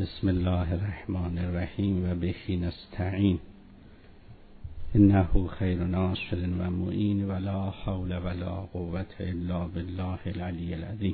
بسم الله الرحمن الرحیم و به نستعین انه خیر ناصر و معین ولا حول ولا قوة الا بالله العلی العظیم.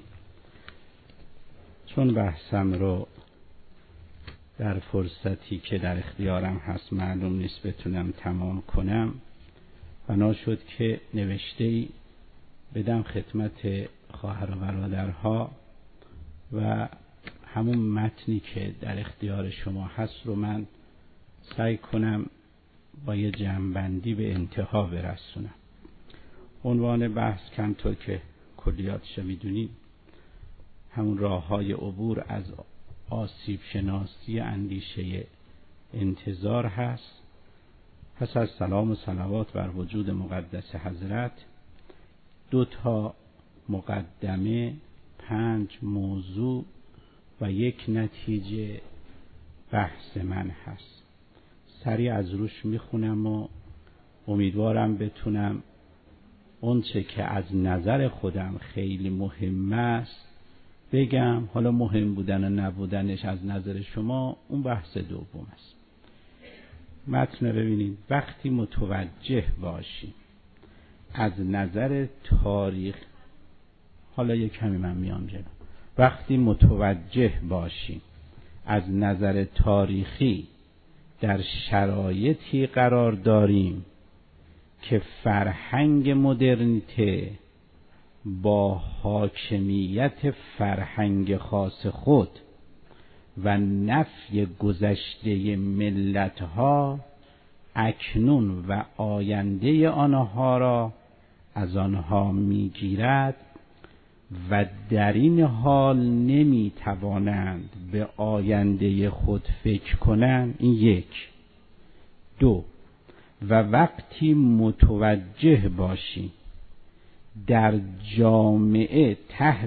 چون بحثم رو در فرصتی که در اختیارم هست معلوم نیست بتونم تمام کنم، بنا شد که نوشته‌ای بدم خدمت خواهر و برادرها و همون متنی که در اختیار شما هست رو من سعی کنم با یه جمع‌بندی به انتها برسونم. عنوان بحث همونطور که کلیاتش میدونید همون راه‌های عبور از آسیب شناسی اندیشه انتظار هست. پس از سلام و صلوات بر وجود مقدس حضرت، 2 مقدمه، 5 موضوع و 1 نتیجه بحث من هست. سریع از روش میخونم و امیدوارم بتونم اون چه که از نظر خودم خیلی مهم است بگم. حالا مهم بودن و نبودنش از نظر شما اون بحث دوم است. متن رو ببینید. وقتی متوجه باشیم از نظر تاریخ، حالا یک کمی من میام جلو. وقتی متوجه باشیم از نظر تاریخی در شرایطی قرار داریم که فرهنگ مدرنیته با حاکمیت فرهنگ خاص خود و نفی گذشته ملتها اکنون و آینده آنها را از آنها میگیرد و در این حال نمی توانند به آینده خود فکر کنند. این 1. 2. و وقتی متوجه باشیم در جامعه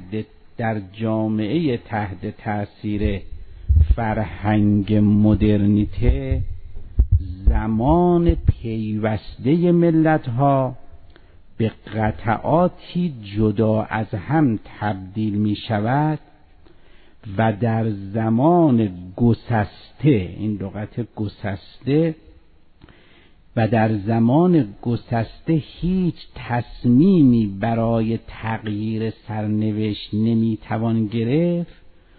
تحت تأثیر فرهنگ مدرنیته زمان پیوسته ملت‌ها به قطعاتی جدا از هم تبدیل می شود و در زمان گسسته، این لغت گسسته، و در زمان گسسته هیچ تصمیمی برای تغییر سرنوشت نمی توان گرفت،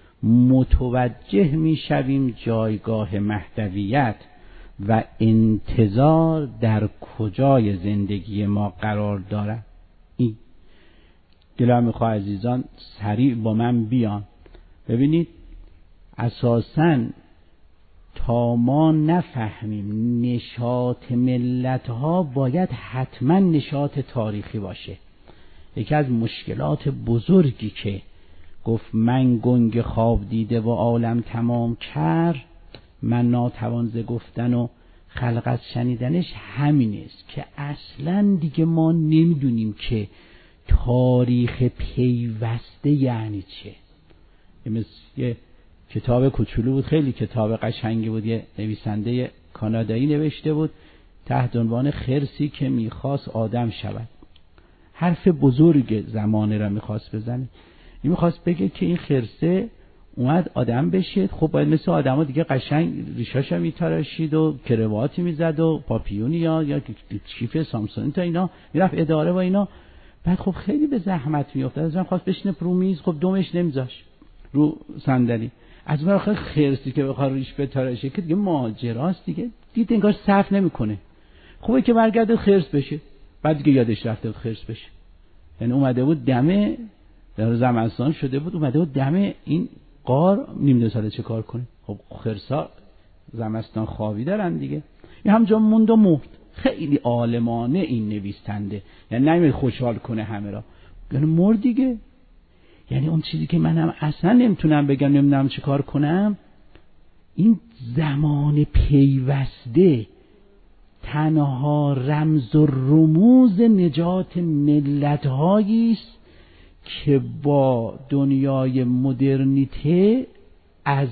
متوجه می شویم جایگاه مهدویت و انتظار در کجای زندگی ما قرار دارد. این دلم میخواه عزیزان سریع با من بیان. ببینید اساساً تا ما نفهمیم نشاط ملت‌ها باید حتما نشاط تاریخی باشه. یکی از مشکلات بزرگی که گفت من گنگ خواب دیده و عالم تمام کرد، من ناتوان ز گفتن و خلق از شنیدنش همین است که اصلا دیگه ما نمیدونیم که تاریخ پیوسته یعنی چه. یه کتاب کوچولو بود، خیلی کتاب قشنگی بود، یه نویسنده کانادایی نوشته بود تحت عنوان خرسی که میخواست آدم شود. حرف بزرگ زمانه را میخواست بزنه. این میخواست بگه که این خرسه اومد آدم بشه، خب باید مثل آدم ها دیگه قشنگ ریشاشو میتراشید و کرواتی میزد و پاپیونی یا چیف سامسونی تا اینا میرفت اداره و اینا. بعد خب خیلی به زحمت میافتاد. از من خواست بشینه رو میز، خب دمش نمیذاش رو صندلی. از من آخه خرسی که بخواد ریش بتراشه که دیگه ماجراست دیگه. دید انگار صرف نمیکنه. خوبه که برگرده خرس بشه. بعد دیگه یادش رفته خرس بشه. یعنی اومده بود دمه در زمستان شده بود، اومده بود دمه این قار نمیدونه ساله چه کار کنه. خب خرسا زمستان خوابی دارن دیگه. این همجا موند و مرد. خیلی عالمانه این نویسنده، یعنی نمیاد خوشحال کنه همه را، یعنی مرد دیگه. یعنی اون چیزی که منم اصلا نمیتونم بگم، نمیدونم چه کار کنم، این زمان پیوسته تنها رمز و رموز نجات ملت‌هایی است که با دنیای مدرنیته از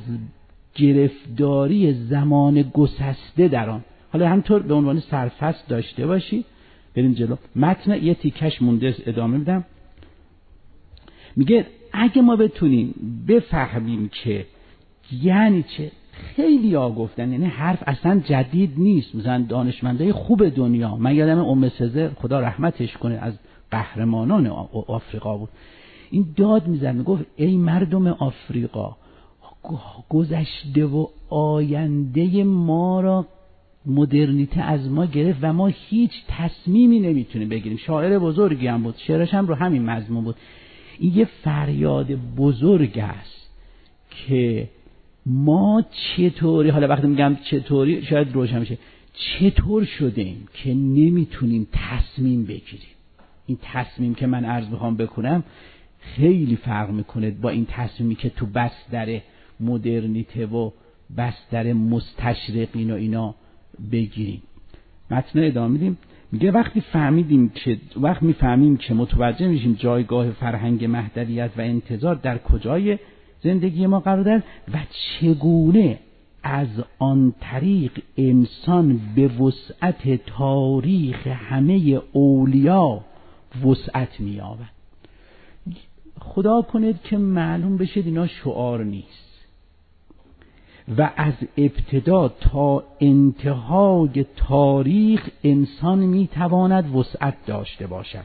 گرفتاری زمان گسسته در آن. حالا همطور به عنوان سرفصل داشته باشی. بریم جلو. متن یه تیکش مونده، ادامه میدم. میگه اگه ما بتونیم بفهمیم که یعنی چه؟ خیلی ها گفتن، یعنی حرف اصلا جدید نیست. مثلا دانشمندای خوب دنیا، من یادم ام سزر خدا رحمتش کنه از قهرمانان آفریقا بود، این داد میزد میگفت ای مردم آفریقا، گذشته و آینده ما را مدرنیته از ما گرفت و ما هیچ تصمیمی نمیتونیم بگیریم. شاعر بزرگی هم بود، شعرش هم رو همین مضمون بود. این یه فریاد بزرگ است که ما چطوری، حالا وقتی میگم چطوری شاید روشن میشه، چطور شدیم که نمیتونیم تصمیم بگیریم. این تصمیم که من عرض بخوام بکنم خیلی فرق میکنه با این تصمیمی که تو بستر مدرنیته و بستر مستشرقین و اینا بگیریم. متن ادامه میدیم. میگه وقتی میفهمیم که متوجه میشیم جایگاه فرهنگ مهدویت و انتظار در کجای زندگی ما قرار دارد و چگونه از آن طریق انسان به وسعت تاریخ همه اولیا وسعت می‌یابد. خدا کنید که معلوم بشه اینا شعار نیست و از ابتدا تا انتهای تاریخ انسان میتواند وسعت داشته باشد.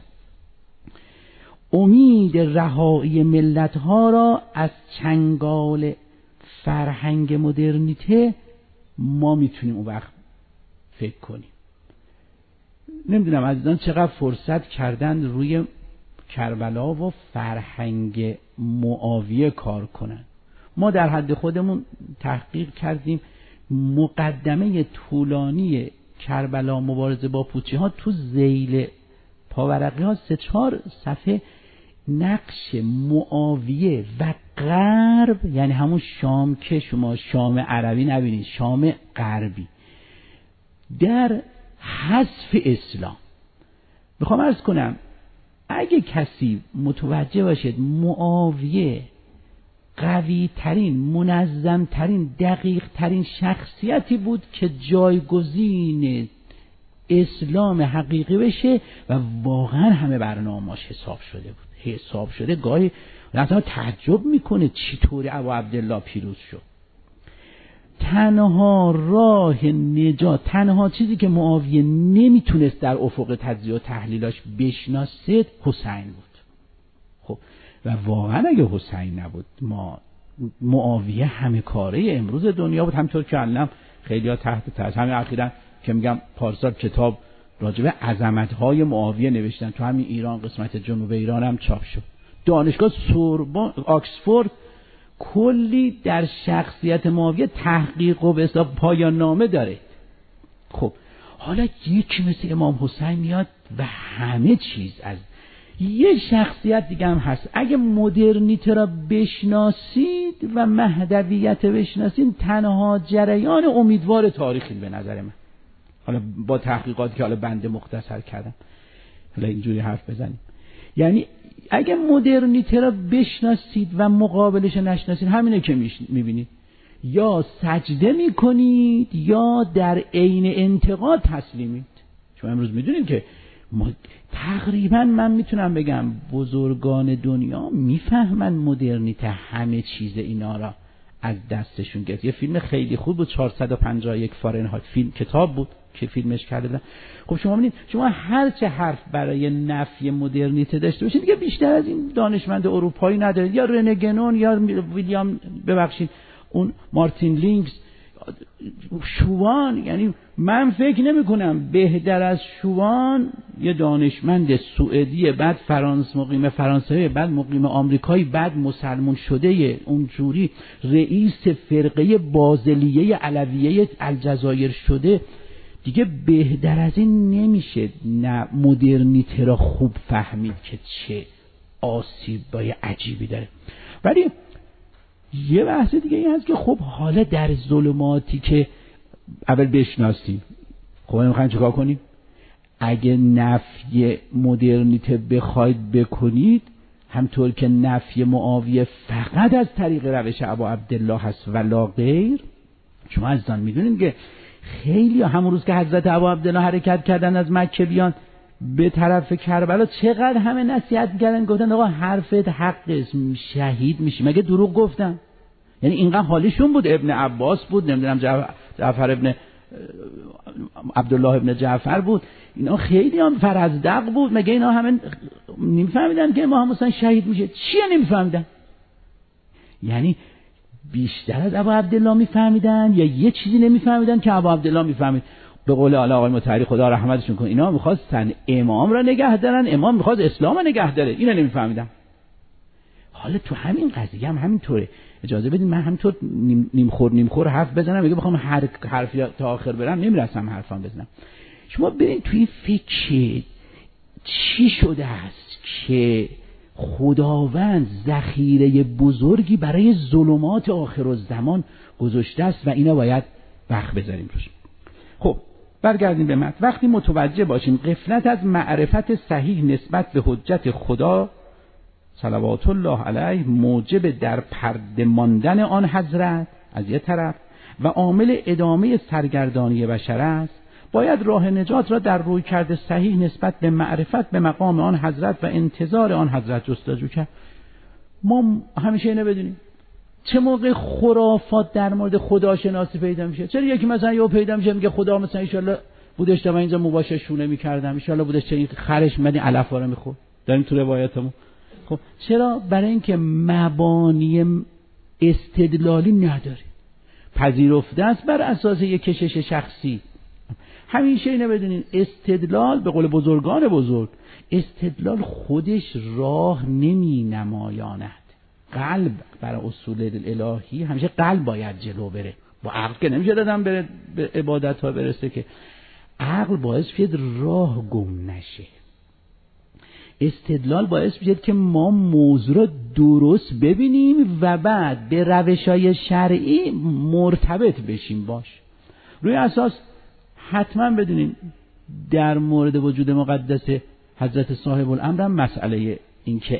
امید رهایی ملت‌ها را از چنگال فرهنگ مدرنیته ما میتونیم اون وقت فکر کنیم. نمیدونم عزیزان چقدر فرصت کردن روی کربلا و فرهنگ معاویه کار کنن. ما در حد خودمون تحقیق کردیم، مقدمه طولانی کربلا مبارزه با پوچی ها تو ذیل پاورقی ها 3-4 صفحه نقش معاویه و غرب، یعنی همون شام که شما شام عربی نبینید، شام غربی، در حذف اسلام. میخوام عرض کنم اگه کسی متوجه باشد معاویه قوی ترین، منظم ترین، دقیق ترین شخصیتی بود که جایگزین اسلام حقیقی بشه و واقعا همه برنامه‌اش حساب شده بود، حساب شده. گاهی مثلا تعجب میکنه چطوری ابو عبدالله پیروز شد. تنها راه نجات، تنها چیزی که معاویه نمیتونست در افق تجزیه و تحلیلاش بشناسه حسین بود. خب و واقعا اگه حسین نبود ما معاویه همه کاره امروز دنیا بود. همینطور که علم خیلی ها تحت همین اخیراً که میگم پارسال کتاب راجبه عظمت‌های معاویه نوشتن، تو همین ایران قسمت جنوب ایران هم چاپ شد. دانشگاه سوربن آکسفورد کلی در شخصیت معاویه تحقیق و به حساب پایان نامه داره. خب حالا یکی مثل امام حسین میاد و همه چیز از یه شخصیت دیگه هم هست. اگه مدرنیته را بشناسید و مهدویت بشناسید، تنها جریان امیدوار تاریخی به نظر من، حالا با تحقیقاتی که حالا بنده مختصر کردم، حالا اینجوری حرف بزنیم. یعنی اگه مدرنیته را بشناسید و مقابلش نشناسید، همینه که میبینید، یا سجده میکنید یا در عین انتقاد تسلیمید. شما امروز میدونید که تقریبا من میتونم بگم بزرگان دنیا میفهمن مدرنیته همه چیز اینا را از دستشون گرفت. یه فیلم خیلی خوب بود 451 فارنهایت، فیلم کتاب بود که فیلمش کرده بودن. خب شما ببینید، شما هر چه حرف برای نفی مدرنیته داشته باشید دیگه بیشتر از این دانشمند اروپایی ندارید، یا رنه گنون یا ویلیام اون مارتین لینکس، شوان. یعنی من فکر نمی کنم بهتر از شوان یه دانشمند سوئدی، بعد مقیم فرانسوی، بعد مقیم آمریکایی، بعد مسلمان شده اونجوری رئیس فرقه بازلیه علویه الجزایر شده، دیگه بهتر از این نمیشه. نه مدرنیته را خوب فهمید که چه آسیبای عجیبی داره. ولی یه بحث دیگه این هست که خب حالا در ظلماتی که اول بشناسیم، خب میخوایم چیکار کنیم؟ اگه نفی مدرنیته بخواید بکنید، همطور که نفی معاویه فقط از طریق روش ابو عبدالله هست ولا غیر. شما عزیزان میدونید که خیلی همون روز که حضرت ابو عبدالله حرکت کردن از مکه بیان به طرف کربلا، چقدر همه نصیحت کردن، گفتن آقا حرفت حق است، شهید میشی. مگه دروغ گفتن؟ یعنی اینقدر حالیشون بود. ابن عباس بود، نمیدونم جعفر ابن عبدالله ابن جعفر بود، اینا خیلی هم فرزدق بود. مگه اینا همه نمیفهمیدن که امام حسین شهید میشه؟ چیه نمیفهمیدن؟ یعنی بیشتر از ابو عبدالله میفهمیدن یا یه چیزی نمیفهمیدن که ابو عبدالله میفهمید؟ به قول آقای مطهری خدا رحمتشون کنه، اینا میخواستن امام را نگه دارن، امام میخواست اسلام را نگه داره، اینا نمیفهمیدن. حالا تو همین قضیه هم همینطوره. اجازه بدید من همینطور نیم خور حرف بزنم، میگه بخوام حرف تا آخر برم نمیرسم حرفام بزنم. شما ببین توی فکر چی شده است که خداوند ذخیره بزرگی برای ظلمات آخرالزمان گذاشته است و اینا باید وقت بذاریم روش. خب برگردیم به متن. وقتی متوجه باشیم غفلت از معرفت صحیح نسبت به حجت خدا صلوات الله علیه موجب در پرده ماندن آن حضرت از یک طرف و عامل ادامه سرگردانی بشر است، باید راه نجات را در روی کرده صحیح نسبت به معرفت به مقام آن حضرت و انتظار آن حضرت جستجو کرد. ما همیشه اینو بدونیم چه موقع خرافات در مورد خداشناسی پیدا میشه. چرا یکی مثلا یهو پیدا میشه میگه خدا مثلا ان شاءالله بودش تا من اینجا موباشه شونه میکردم، ان شاءالله بودش چه این خرش مدی علفا رو میخورد. داریم تو روایاتمون. خب چرا؟ برای اینکه مبانی استدلالی نداره، پذیرفته است بر اساس یک کشش شخصی. همیشه اینو بدونین استدلال به قول بزرگان بزرگ، استدلال خودش راه نمی نمایاند. قلب بر اصول الهی همیشه قلب باید جلو بره، با عقل که نمیشه دادم بره به عبادت ها برسه، که عقل باعث شد راه گم نشه. استدلال باعث میشه که ما موضوع رو درست ببینیم و بعد به روش‌های شرعی مرتبط بشیم باش. روی اساس حتما بدونین در مورد وجود مقدس حضرت صاحب الامر هم مسئله این که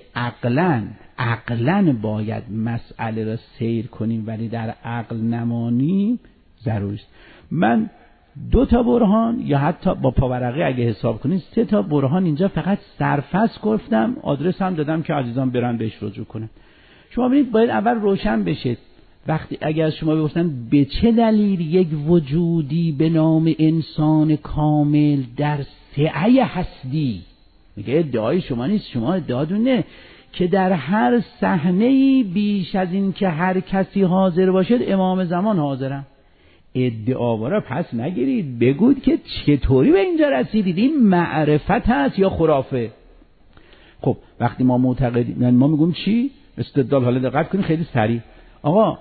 عقلاً باید مسئله را سیر کنیم ولی در عقل نمانیم ضروری است. من 2 برهان یا حتی با پاورقی اگه حساب کنید 3 برهان اینجا فقط سرفصل گفتم، آدرس هم دادم که عزیزان برن بهش رجوع کنن. شما ببینید باید اول روشن بشه وقتی اگر شما بپرسن به چه دلیل یک وجودی به نام انسان کامل در سعه هستی، میگه ادعای شما نیست، شما ادعاتونه که در هر صحنه‌ای بیش از این که هر کسی حاضر باشد امام زمان حاضرم. ادعاوارا پس نگیرید، بگوید که چطوری به اینجا رسیدید، این معرفت هست یا خرافه؟ خب وقتی ما معتقدیم ما میگیم چی؟ استدلال. حالا دقت کنید خیلی سریع. آقا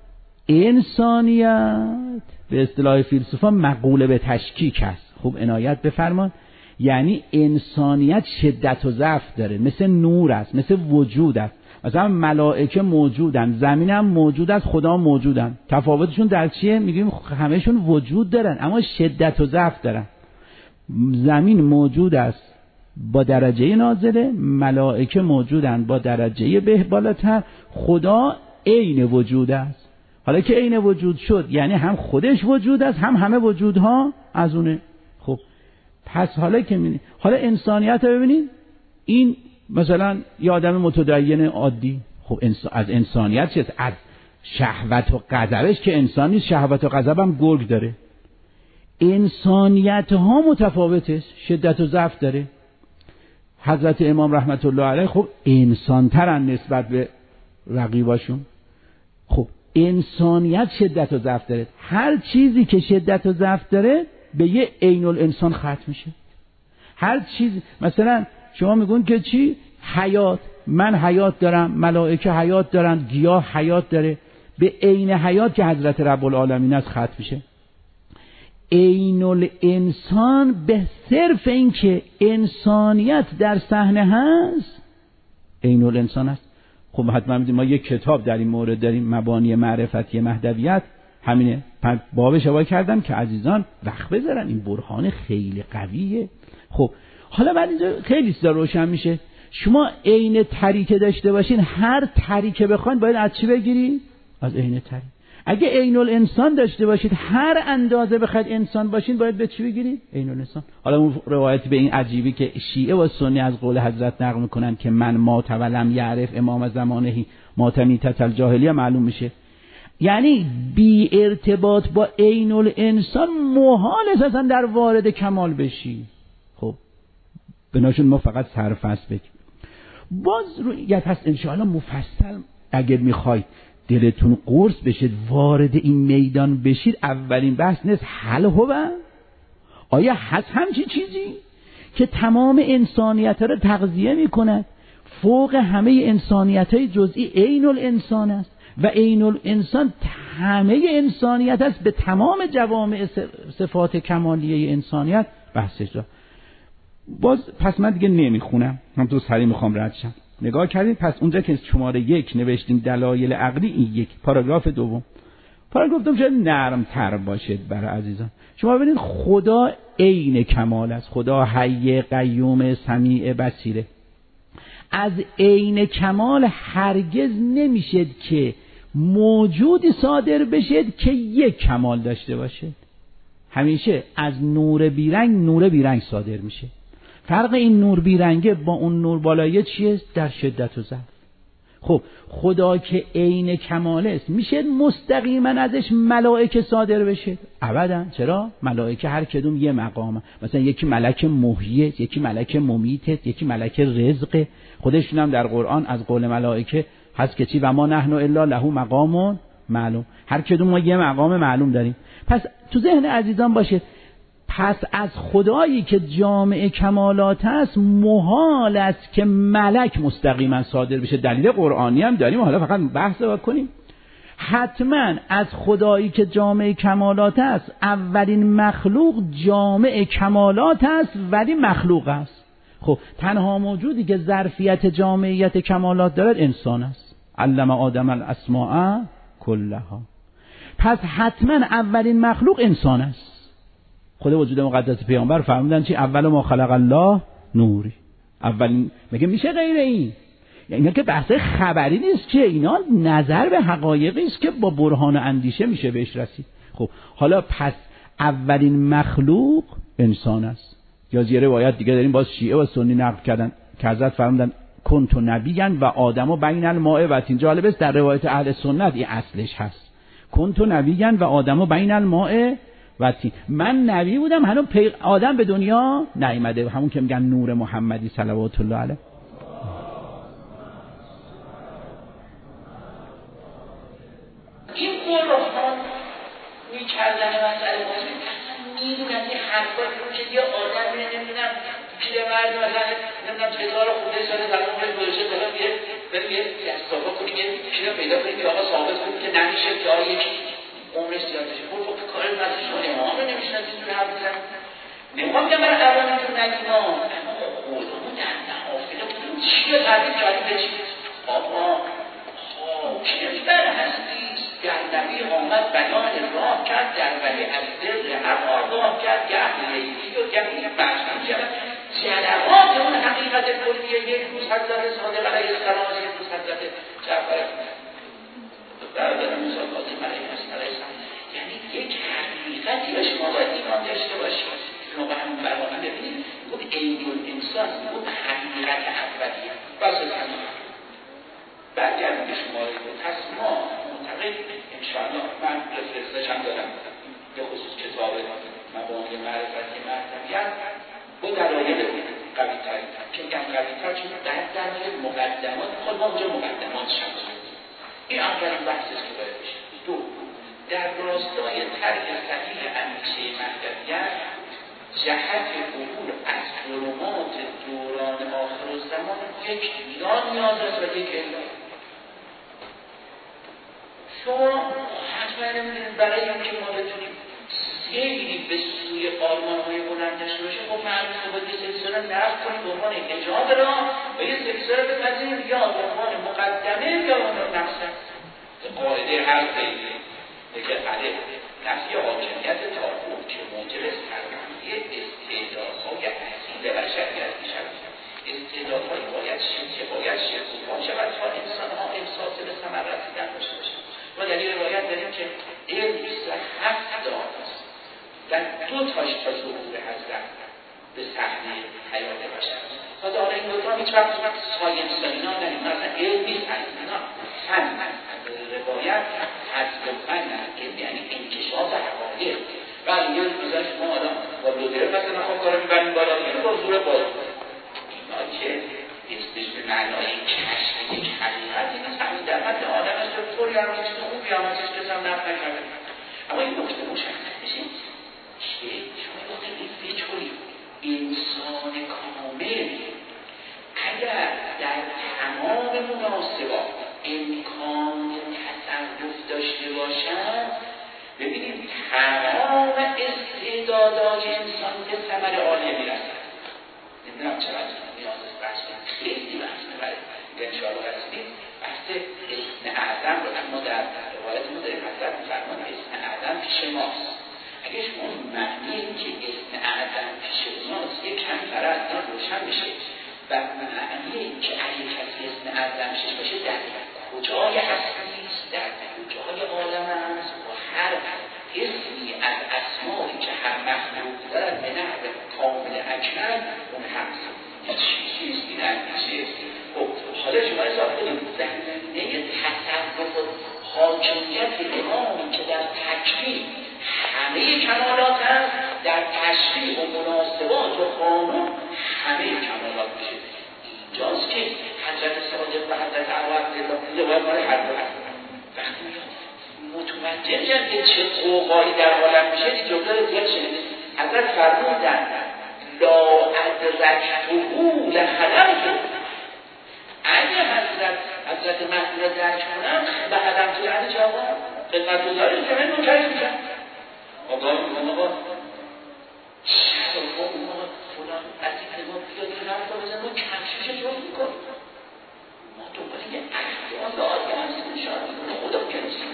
انسانیت به اصطلاح فیلسوفا مقوله به تشکیک است. خوب عنایت بفرمان. یعنی انسانیت شدت و ضعف داره، مثل نور است، مثل وجود است. مثلا ملائکه موجودن، زمین هم موجود است، خدا موجودن. تفاوتشون در چیه؟ میگیم همهشون وجود دارن اما شدت و ضعف دارن. زمین موجود است با درجه نازله، ملائکه موجودن با درجه بالاتر، خدا عین وجود است. حالا که عین وجود شد یعنی هم خودش وجود است هم همه وجودها از اونه. خب پس حالا که حالا انسانیت رو ببینید، این مثلا یه آدم متدین عادی، خب از انسانیت چیست؟ از شهوت و غضبش که انسان نیست، شهوت و غضب هم گرگ داره. انسانیت ها متفاوته، شدت و ضعف داره. حضرت امام رحمت الله علیه خب انسان ترن نسبت به رقیباشون. خب انسانیت شدت و ضعف داره. هر چیزی که شدت و ضعف داره به یه عین الانسان ختم میشه. هر چیز مثلا شما میگون که چی؟ حیات، من حیات دارم، ملائکه حیات دارن، گیاه حیات داره، به عین حیات که حضرت رب العالمین است ختم میشه. عین الانسان به صرف این که انسانیت در صحنه هست عین الانسان است. خب حتما میدونیم ما یک کتاب در این مورد داریم، مبانی معرفتی مهدویت، همینه بابش اشاره کردم که عزیزان وقت بذارن، این برهان خیلی قویه. خب حالا بعد اینجا خیلی چیزا روشن میشه. شما عین طریقه داشته باشین، هر طریقه بخواید باید از چی بگیرید؟ از عین طریقه. اگه عین الانسان داشته باشید، هر اندازه بخواید انسان باشین باید به چی بگیرید؟ عین الانسان. حالا اون روایتی به این عجیبی که شیعه و سنی از قول حضرت نقل میکنن که من مات ولم یعرف امام زمانه مات میتة الجاهلیه معلوم میشه. یعنی بی ارتباط با عین الانسان محال اساسا در وارد کمال بشی. خب بناشون ما فقط سرفصل بگیم. باز رویت هست انشاءالله مفصل اگر میخواید دلتون قرص بشید وارد این میدان بشید. اولین بحث نیست حل هو، آیا هست همچین چیزی که تمام انسانیت رو تغذیه میکند، فوق همه انسانیت های جزئی عین الانسان است و عین الانسان همه انسانیت است به تمام جوامع صفات کمالیه انسانیت بحثش دارد. باز پس من دیگه نمیخونم، هم تو سریع میخوام رد شم. نگاه کردید پس اونجا که شماره 1 نوشتیم دلایل عقلی، این یک پاراگراف دوم، پاراگراف دوم شاید نرم تر باشد برای عزیزان. شما ببینید خدا عین کمال است، خدا حی قیوم سمیع بصیره. از عین کمال هرگز نمیشد که موجودی صادر بشد که یک کمال داشته باشد. همیشه از نور بیرنگ نور بیرنگ صادر میشه. فرق این نور بیرنگه با اون نور بالاییه چیه؟ در شدت و ضعف. خب خدا که عین کمال است میشه مستقیما ازش ملائکه صادر بشه؟ ابدا. چرا؟ ملائکه هر کدوم یه مقامه. مثلا یکی ملک محیی، یکی ملک ممیت، یکی ملک رزق. خودشون هم در قرآن از قول ملائکه هست که چی و ما نحن الا له مقام معلوم. هر کدوم ما یه مقام معلوم داریم. پس تو ذهن عزیزان باشه، پس از خدایی که جامع کمالات است محال است که ملک مستقیما صادر بشه. دلیل قرآنی هم داریم، حالا فقط بحث رو کنیم. حتما از خدایی که جامع کمالات است اولین مخلوق جامع کمالات است ولی مخلوق است. خب تنها موجودی که ظرفیت جامعیت کمالات دارد انسان است. علم آدم الاسماء کلها. پس حتما اولین مخلوق انسان است. خود وجود مقدس پیامبر فرمودن چی؟ اول ما خلق الله نوری. اولین میگه میشه غیر این؟ یعنی که بحث خبری نیست که اینا نظر به حقایقی است که با برهان و اندیشه میشه بهش رسید. خب حالا پس اولین مخلوق انسان است. یا یه روایت دیگه داریم باز شیعه و سنی نقل کردن که حضرت فرمودن کنت نبیًا و آدم بین الماء و طین. جالب است در روایت اهل سنت این اصلش هست. کنت نبیًا و آدم بین الماء و طین. من نبی بودم هنوز آدم به دنیا نیامده، همون که میگن نور محمدی صلوات الله علیه. این برهان میکردن مسئله موضوع میدونن که حرفا رو که یه آدم نمیدونم پیرمرد مثلا نمیدونم 1000 خورده سال زمان باید گذاشته دارم بریم یه استفاده کنیم یه چیزا پیدا کنیم که آقا ثابت کنیم که نمیشه که آقا یکی عمرش زیاد بشه. برو که کار مثلا شما امام رو نمیشناسید تو حرف بزن. نمیخوام که من قرارتون نگیم اما خودمون در محافل بودیم چی رو تبدیل کردیم به چی؟ آقا حاکم بر هستی در نبی آمد بیان راه کرد، در ولی از دل هم آگاه کرد، گه لیلی و گه برشم شود جلوات اون حقیقت کلیه. یک روز حضرت صادق علیه السلام، یک روز حضرت جعفر برادر موسی کاظم علیه السلام. یعنی یک حقیقتی به شما باید ایمان داشته باشید. شما به همون برنامه ببینید گفت عین الانسان، گفت حقیقت اولیه. بس از همین برگردیم به شما رو. پس ما معتقد انشاءالله من رفرنسش هم دارم به خصوص کتاب مبانی معرفتی مرتبیت با دلایل قوی تری که میگم قوی تر چون در دلایل مقدمات خود ما اونجا مقدمات شد. این اولین بحثی که باید بشه. دو، در راستای طرح صحیح اندیشه مهدویت جهت عبور از ظلمات دوران آخر الزمان یک نیاز است و یک علت. شما حتما نمیدونید برای اینکه ما بتونیم سیری به سوی آرمان‌های بلند داشته باشیم خب معلومه باید یه سلسله نقل کنیم به عنوان ایجاد را و یه سلسله بپذیریم یا به عنوان مقدمه یا به عنوان نفسه. قاعده هر قیده که الف نفی حاکمیت طاغوت که موجب سربلندی استعدادهای اصیل بشریت می‌شود. استعدادهایی باید شکوفا شود تا انسان‌ها احساس به ثمر رسیدن داشته باشند. ما در این روایت داریم که علم 7 است و 2 تاش تا ظهور حضرت به صحنه حیات بشر. تازه حالا این 2 تا هیچ وقت ساینس اینا نریم، مثلا علم نیست، اینا فن روایت حذف فن یعنی انکشاف حقایق. ولی یه مثلا شما آدم با لودره مثلا خب کارو میبریم بالا یه با زور باز اینا که اسمش به معنای کشف یک حقیقتی نیست. همین در حد آدم است و طوری هم چیز خوبی هم هستش که هم نفت نکرده. اما این نکته مشخص بشه که شما این فکر کنید انسان کامل اگر در تمام مناسبات امکان تصرف داشته باشد، ببینید تمام استعدادهای انسان به ثمر عالیه میرسد. نمیدونم چقدر نیاز است بحث خیلی بحث میبرید دیگه انشاءالله رسیدید بحث اسم اعظم رو اما در روایتمون داریم حضرت میفرمان اسم اعظم پیش ماست. اگه شما معنی این که اسم اعظم پیش ماست یک کمی برای از این روشن بشه و معنی این که اگه کسی اسم اعظم پیش باشه در کجای هستی است، در کجای عالم است و هر اسمی از اسمایی که هر مخلوق دارد به نحو کامل اکمل اون هست. چیزی این اندیشه. خب حالا شما حساب کنید زمینه تصرف و حاکمیت امامی که در تکوین همه کمالات هست، در تشریع و مناسبات و قانون همه کمالات میشه. اینجاست که حضرت صادق و حضرت عبدالله روایت مال هر دو هست. وقتی متوجه میشن که چه قوقایی در عالم میشه، این جمله رو زیاد شنیدید. حضرت فرمودن لا ادرکته لخدمته. اگه حضرت مهدی را درک کنم به خدمت یعنی چه آقا؟ خدمتگزاری که من نوکرش میشم. آقا میگم آقا شب آقا فلان عزیز ما بیاد این حرف رو بزن ما کمشیش جور میکن. ما دوباره یه احیاز آگه هستیم انشاءالله خدا بیانستیم.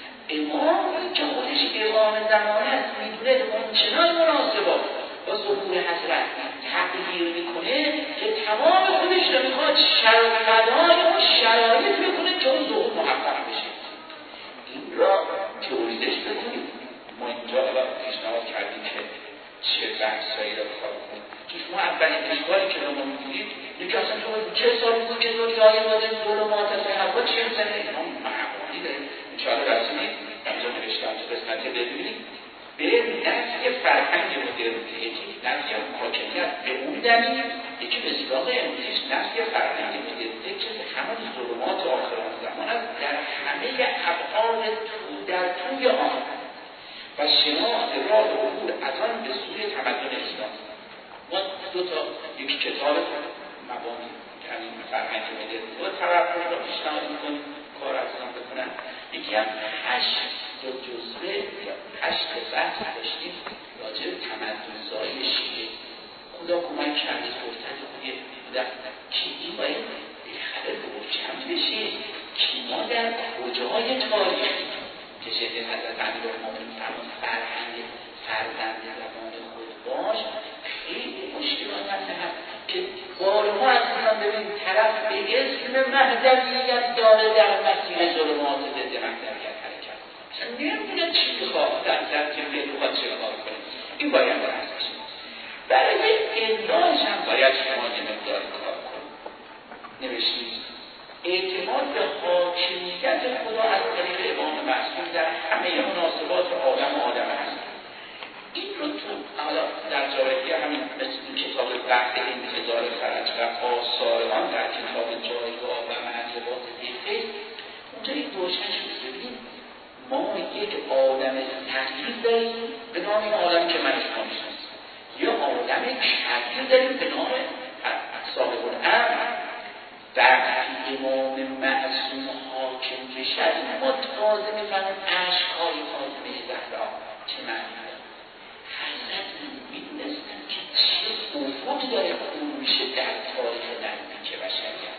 امامی که خودش امام زمانه است میدونه همچنان مناسبات با ظهور حضرت تغییر میکنه که تمام خودش رو میخواد فدای اون شرایط بکنه که اون ظهور محقق بشه. این را تئوریزش بکنیم. ما اینجا حالا پیشنهاد کردیم که چه بحثایی را بخواه کنیم. که شما اولین اشکالی که رو ما میگیرید اینه که اصلا تو چه سالی بود که دنیای مدرن ظلمات از حرفا چه میزنه؟ اینا معمولی داریم انشاءالله رسیدید اینجا نوشتم تو قسمت ببینید به نفی فرهنگ مدرنیتی، نفی حاکمیت به اون دلیل یکی به اصطلاح امروزیش نفی فرهنگ مدرنیتی که همون ظلمات آخران زمان است در همه ابعاد در توی آن و شناخت راه عبور از آن به سوی تمدن اسلام. ما دو تا یکی کتاب مبانی کردیم فرهنگ مدرنیتی و توقف را پیشنهاد می‌کنیم کار ازشان بکنن. یکی هم 8 جزوه یا 8 بحث داشتیم راجع به تمدن‌زایی شیعه. خدا کمک کرده فرصت خوبی بودن که این باید بالاخره روشن بشه که ما در کجای تاریخی که شهر حضرت امیرالمومنین فرمان فرهنگ فرزند زمان خود باش خیلی مشکلات هست که بارها از اینا ببین طرف به اسم مهدویت داره در مسیر ظلمات ضد مهدویت حرکت اصلا نمیدونه چی بخواه در جمعه بخواد چه کار کنه. این باید بحث بشه. برای انداش هم باید شما یه مقدار کار کنید. نوشتید اعتماد به حاکمیت خدا از طریق امام معصوم در همه مناسبات عالم و آدم هست. این رو تو حالا در جایگاه همین مثل کتاب بحث انتظار فرج و آثار آن در کتاب جایگاه و معجبات دیفیس اونجا این روشن شده. ببینید ما یک عالم صغیر داریم به نام این عالم که من شما میشناسیم، یا عالم کبیر داریم به نام صاحب الامر. وقتی امام معصوم حاکم بشد ما تازه میفهمیم عشق‌های فاطمه زهرا چه معنی داره. حضرت میدونستن که چه افقی داره میشه در تاریخ نزدیک بشریت.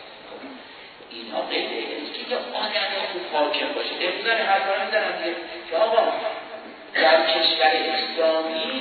اینا غیر است که یه آدم خوب حاکم باشه. امروزن حضرت میزنن که آقا در کشور اسلامی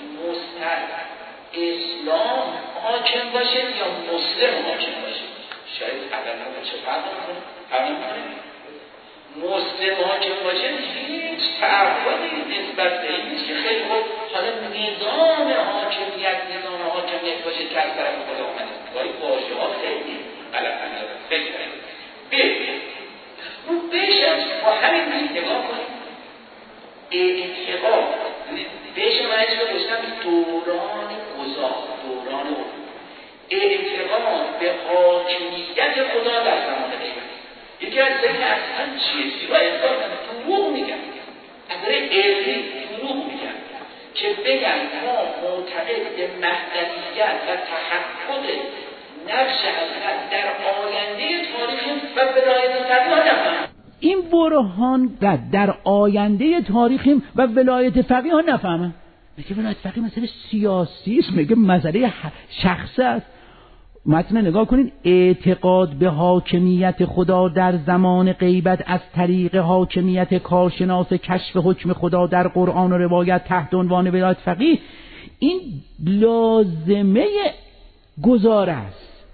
اسلام حاکم باشه یا مسلم حاکم باشه. شاید اول ما چه فرق میکنه؟ فرق میکنه؟ مسلم حاکم باشه هیچ تعهدی نسبت به این نیست که خیلی خوب حالا نظام حاکمیت باشه که از طرف خدا آمده. گاهی واژه ها خیلی غلط میاد. فکر کنید. رو بهشم با همین دید نگاه کنیم اعتقاد بهش من رو گذاشتم دوران گذار دوران اعتقاد به حاکمیت خدا در زمان غیبت. یکی از این اصلا چیه زیبای انسان دروغ میگن از علمی دروغ میگن که بگن ما معتقد به وحدانیت و تحقق نقش حضرت در آینده تاریخ و ولایت فقیه نفهمن. این برهان در آینده تاریخیم و ولایت فقیه نفهمن. میگه ولایت فقیه مسئله سیاسی است، میگه مسئله شخصی است. مثلا نگاه کنید اعتقاد به حاکمیت خدا در زمان غیبت از طریق حاکمیت کارشناس کشف حکم خدا در قرآن و روایت تحت عنوان ولایت فقیه، این لازمه گذار است.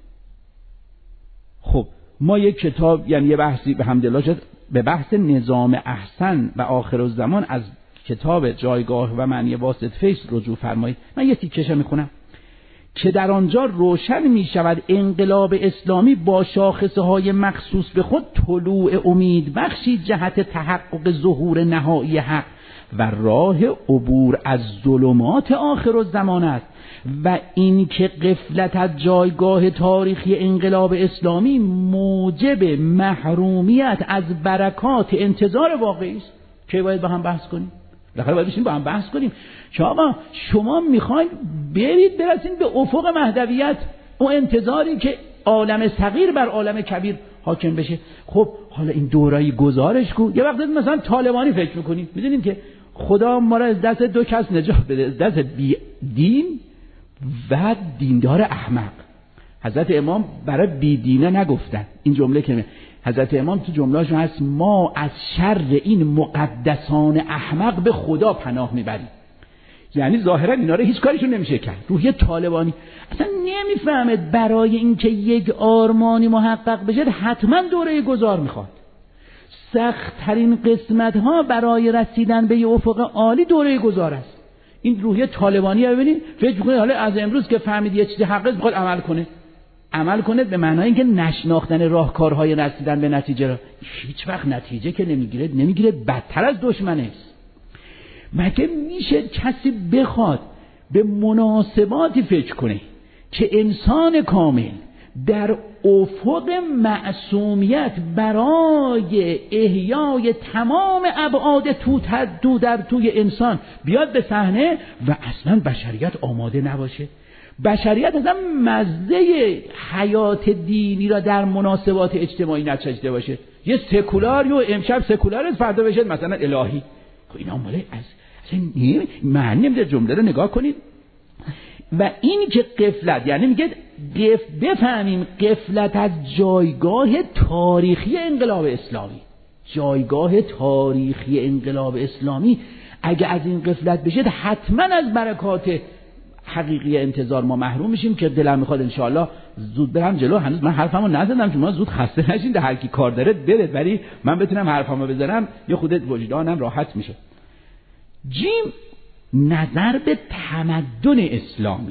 خب ما یک کتاب یعنی یه بحثی به حمدالله شد به بحث نظام احسن و آخرالزمان از کتاب جایگاه و معنی واسط فیض رجوع فرمایید. من یه تیکش میخونم که در آنجا روشن می شود انقلاب اسلامی با شاخصه های مخصوص به خود طلوع امید بخشی جهت تحقق ظهور نهایی حق و راه عبور از ظلمات آخرالزمان است و این که غفلت از جایگاه تاریخی انقلاب اسلامی موجب محرومیت از برکات انتظار واقعی است. که باید با هم بحث کنیم، بالاخره باید بشینیم با هم بحث کنیم که آقا شما میخواید برسین به افق مهدویت، اون انتظاری که عالم صغیر بر عالم کبیر حاکم بشه. خب حالا این دورایی گزارش کو. یه وقت مثلا طالبانی فکر میکنیم، میدونیم که خدا ما را از دست دو کس نجات بده، از دست دین و دیندار احمق. حضرت امام برای بیدینه نگفتن این جمله که حضرت امام تو جمله‌اشون هست ما از شر این مقدسان احمق به خدا پناه میبریم. یعنی ظاهرا اینا رو هیچ کاریشون نمیشه کرد. روحیه طالبانی اصلا نمیفهمد برای اینکه یک آرمانی محقق بشه حتما دوره گذار میخواد. سخت ترین قسمت ها برای رسیدن به یه افق عالی دوره گذار است. این روحیه طالبانی رو ببینید، فکر می‌کنه حالا از امروز که فهمید یه چیز حقیقی میخواد عمل کنه به معنای اینکه نشناختن راهکارهای رسیدن به نتیجه را هیچ وقت نتیجه که نمیگیره بدتر از دشمنه است. مگه میشه کسی بخواد به مناسباتی فکر کنه که انسان کامل در افق معصومیت برای احیای تمام ابعاد توی انسان بیاد به صحنه و اصلا بشریت آماده نباشه؟ بشریت اصلا مزه حیات دینی را در مناسبات اجتماعی نچشیده باشه. یه سکولاری و امشب سکولار فردا بشه مثلا الهی. خب اینا ماله اصلا معنی نمیده. جمله رو نگاه کنید. و این که غفلت یعنی میگه بفهمیم غفلت از جایگاه تاریخی انقلاب اسلامی. جایگاه تاریخی انقلاب اسلامی اگه از این غفلت بشه حتما از برکات حقیقی انتظار ما محروم میشیم که دلم میخواد انشاءالله زود برم جلو. هنوز من حرفمو نزدم که ما زود خسته نشین، هر کی کار داره بره، ولی من بتونم حرفمو بزنم یه خودت وجدانم راحت میشه. جیم نظر به تمدن اسلامی.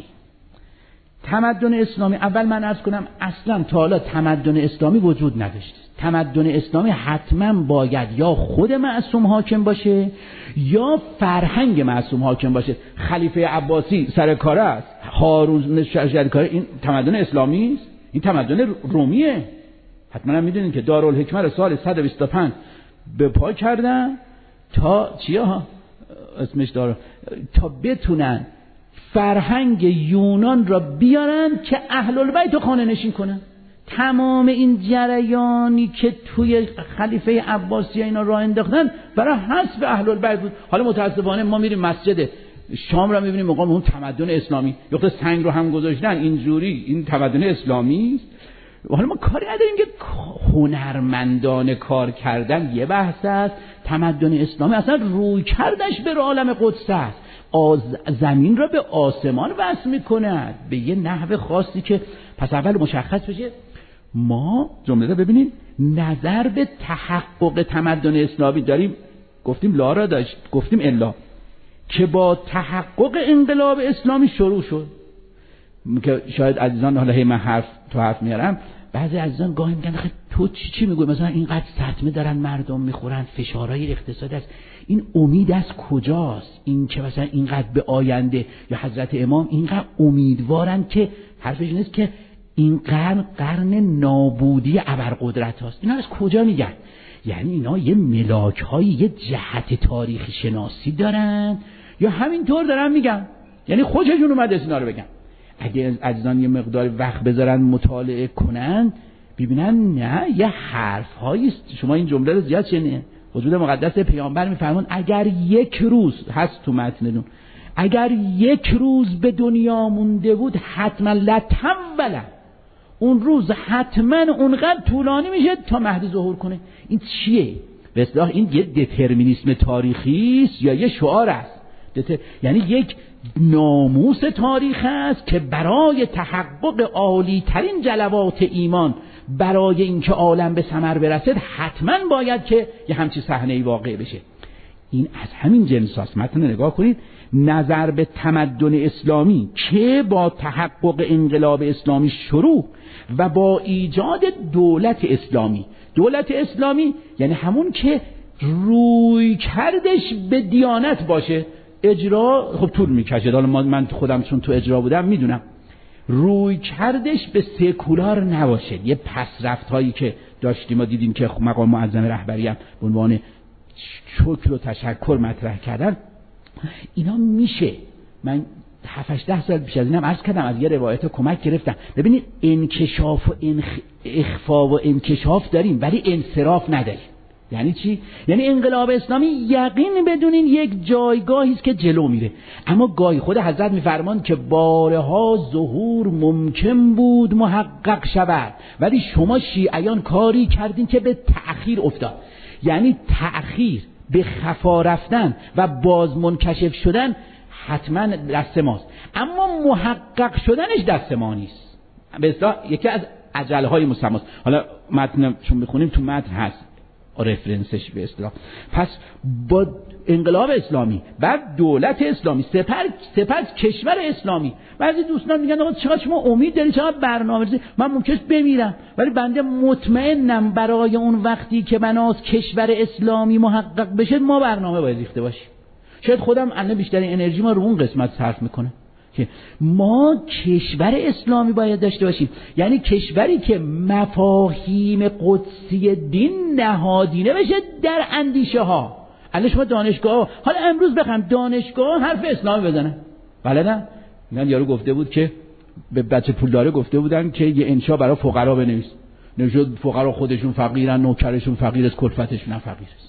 تمدن اسلامی اول من عرض کنم اصلا تا حالا تمدن اسلامی وجود نداشت. تمدن اسلامی حتما باید یا خود معصوم حاکم باشه یا فرهنگ معصوم حاکم باشه. خلیفه عباسی سر کار است، هارون رشید کار. این تمدن اسلامی است؟ این تمدن رومیه. حتما هم میدونین که دارالحکمه رو سال 125 به پا کردن تا چیا اسمش داره، تا بتونن فرهنگ یونان را بیارن که اهل البیت رو خانه نشین کنن. تمام این جریانی که توی خلیفه عباسی اینا راه انداختن برای حسب اهل البیت بود. حالا متاسفانه ما میریم مسجد شام را میبینیم مقام اون تمدن اسلامی، یا سنگ رو هم گذاشتن اینجوری، این تمدن اسلامی است. حالا ما کاری نداریم که هنرمندانه کار کردن یه بحث است. تمدن اسلامی اصلا روی کردش به عالم قدس است، زمین را به آسمان وصل میکند به یه نحو خاصی که پس اول مشخص بشه. ما جمله رو ببینید، نظر به تحقق تمدن اسلامی داریم. گفتیم لا را داشت، گفتیم الا، که با تحقق انقلاب اسلامی شروع شد. که شاید عزیزان حالا من حرف میارم، بعضی عزیزان گاهی میگن تو چی میگوی؟ مثلا اینقدر صدمه دارن مردم میخورن، فشارهای اقتصادی است، این امید از کجاست؟ این که مثلا اینقدر به آینده، یا حضرت امام اینقدر امیدوارن که حرفش نیست که این قرن نابودی ابرقدرت هاست. اینا از کجا میگن؟ یعنی اینا یه ملاک های یه جهت تاریخی شناسی دارن یا همینطور دارن میگن؟ یعنی خودشون اومده اینا رو بگن. اگه عزیزان یه مقدار وقت بذارن مطالعه کنن ببینن نه، یه حرف هاییست. شما این جمله رو زیاد شنیدین، وجود مقدس پیامبر میفرمان اگر یک روز هست تو متنتون، اگر یک روز به دنیا مونده بود حتما لطوله، اون روز حتما اونقدر طولانی میشه تا مهدی ظهور کنه. این چیه؟ به اصطلاح این یه دترمینیسم تاریخی است یا یه شعار است؟ یعنی یک ناموس تاریخ است که برای تحقق عالی ترین جلوات ایمان، برای اینکه عالم به ثمر برسد حتما باید که یه همچین صحنه‌ای واقع بشه. این از همین جنس است. متن نگاه کنید. نظر به تمدن اسلامی که با تحقق انقلاب اسلامی شروع و با ایجاد دولت اسلامی، دولت اسلامی یعنی همون که روی کردش به دیانت باشه، اجرا خب طول میکشه. حالا من خودم چون تو اجرا بودم میدونم روی کردش به سکولار نباشه. یه پسرفت هایی که داشتیم ما دیدیم که مقام معظم رهبری هم به عنوان شکر و تشکر مطرح کردن. اینا میشه. من 7-8 سال پیش از اینم عرض کردم، از یه روایت کمک گرفتم. ببینید انکشاف و اخفا و انکشاف داریم ولی انصراف نداریم. یعنی چی؟ یعنی انقلاب اسلامی یقین بدونین یک جایگاهی است که جلو میره، اما گاهی خود حضرت میفرمان که بارها ظهور ممکن بود محقق شود، ولی شما شیعیان کاری کردین که به تأخیر افتاد. یعنی تأخیر، به خفا رفتن و باز منکشف شدن حتما دست ماست، اما محقق شدنش دست ما نیست. به اصطلاح یکی از عجله‌های مسماست. حالا متن چون بخونیم تو متن هست رفرنسش به اصطلاح. پس با انقلاب اسلامی، بعد دولت اسلامی، سپس کشور اسلامی. بعضی دوستان میگن آقا چقدر شما امید دارید، چقدر برنامه ریزی، من ممکنه بمیرم ولی بنده مطمئنم برای اون وقتی که بناس کشور اسلامی محقق بشه ما برنامه باید ریخته باشیم. شاید خودم الان بیشترین انرژی ما رو اون قسمت صرف میکنه که ما کشور اسلامی باید داشته باشیم. یعنی کشوری که مفاهیم قدسی دین نهادینه بشه در اندیشه ها. الان شما دانشگاه، حالا امروز بخوام دانشگاه حرف اسلامی بزنه، بلدن؟ میگن یارو گفته بود که به بچه پولداره گفته بودن که یه انشا برای فقرا بنویس، نشد فقرا خودشون فقیرن، نوکرشون فقیر است، کلفتشون هم فقیر است.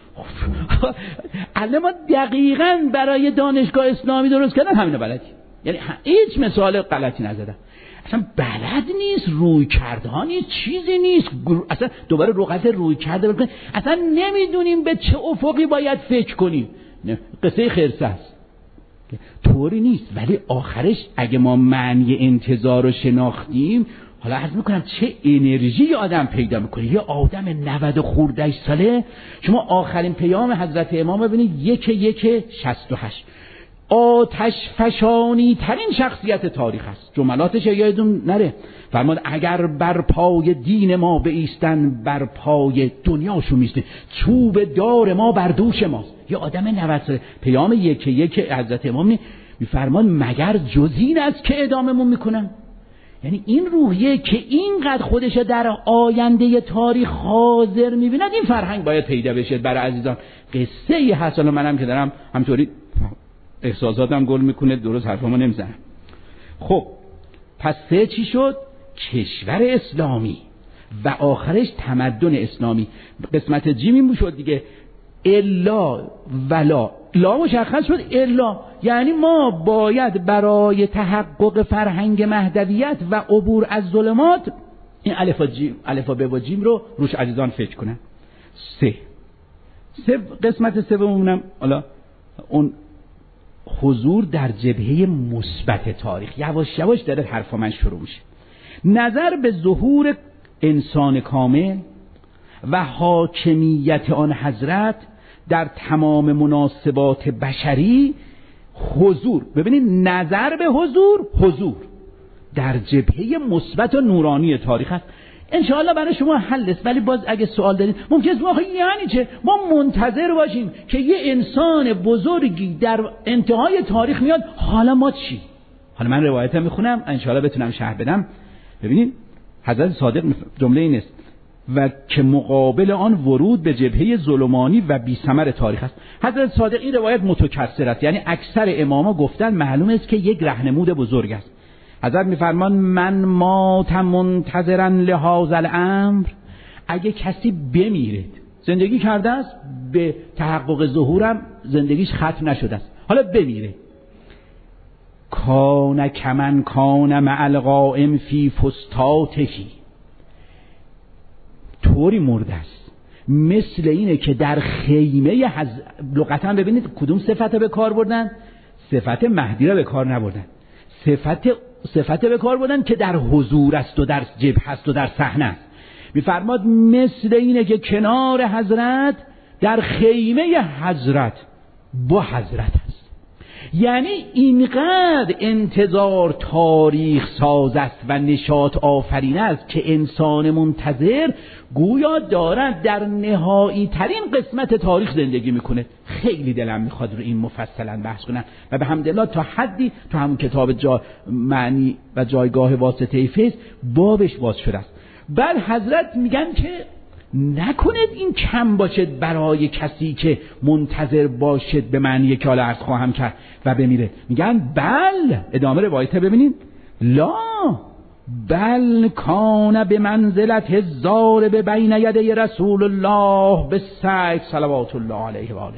الان ما دقیقاً برای دانشگاه اسلامی درست کردن همینو بلدی. یعنی هیچ مثال غلطی نزدم. اصلا بلد نیست، روی کرده ها نیست، چیزی نیست. اصلا دوباره روقت روی کرده بکنیم، اصلا نمیدونیم به چه افقی باید فکر کنیم. قصه خرسه است، طوری نیست. ولی آخرش اگه ما معنی انتظار رو شناختیم، حالا عرض میکنم چه انرژی آدم پیدا میکنه. یه آدم 90 خورده ساله، شما آخرین پیام حضرت امام ببینید 1/1/68 آتش فشانی ترین شخصیت تاریخ است. جملاتش یادتون نره، فرمود اگر بر پای دین ما بایستن بر پای دنیاشون میسته، چوب دار ما بر دوش ماست. یه آدم 90 ساله، پیام 1/1 حضرت امام میفرمان مگر جز این است که اعداممون میکنن؟ یعنی این روحیه که اینقدر خودش در آینده تاریخ حاضر میبیند، این فرهنگ باید پیدا بشه برای عزیزان. قصه ای هست، حالا منم که دارم همطوری احساساتم گل میکنه، درست حرفامو نمیزنم. خب پس سه چی شد؟ کشور اسلامی و آخرش تمدن اسلامی. قسمت جیم این شد دیگه، الا ولا، لا مشخص شد الا، یعنی ما باید برای تحقق فرهنگ مهدویت و عبور از ظلمات این الف ب و جیم رو روش عزیزان فکر کنن. سه قسمت سومونم حالا اون حضور در جبهه مثبت تاریخ. یواش یواش داره حرف من شروع میشه. نظر به ظهور انسان کامل و حاکمیت آن حضرت در تمام مناسبات بشری. حضور، ببینید نظر به حضور در جبهه مثبت و نورانی تاریخ است. انشاءالله برای شما حل است. ولی باز اگه سوال دارید ممکنه ما یعنی چه ما منتظر باشیم که یه انسان بزرگی در انتهای تاریخ میاد، حالا ما چی؟ حالا من روایت میخونم انشاءالله بتونم شرح بدم. ببینید حضرت صادق جمله این است و که مقابل آن ورود به جبهه ظلمانی و بی ثمر تاریخ است. حضرت صادق این روایت متکثر است، یعنی اکثر اماما گفتن معلوم است که یک راهنمود بزرگ است. حضرت میفرمان من مات منتظرا لهذا الامر، اگه کسی بمیره زندگی کرده است به تحقق ظهورم زندگیش ختم نشده است، حالا بمیره، کان کمن کان مع القائم فی فستاتهی، طوری مرده است مثل اینه که در خیمه لغتا ببینید کدوم صفت به کار بردن، صفت مهدی را به کار نبردن، صفت به کار بردن که در حضور است و در جبهه است و در صحنه است. میفرماد مثل اینه که کنار حضرت در خیمه حضرت با حضرت است. یعنی اینقدر انتظار تاریخ ساز است و نشاط آفرین است که انسان منتظر گویا دارد در نهایی ترین قسمت تاریخ زندگی میکنه. خیلی دلم میخواد رو این مفصلا بحث کنم و به حمدالله تا حدی تو همون کتاب معنی و جایگاه واسطه فیض بابش باز شده است. بعد حضرت میگن که نکنید این کم باشد برای کسی که منتظر باشد به معنی که حالا عرض خواهم کرد و بمیره. میگن بل، ادامه روایته ببینید، لا بل کان به منزلت الزار به بین یدی رسول الله به سیف صلوات الله علیه و آله.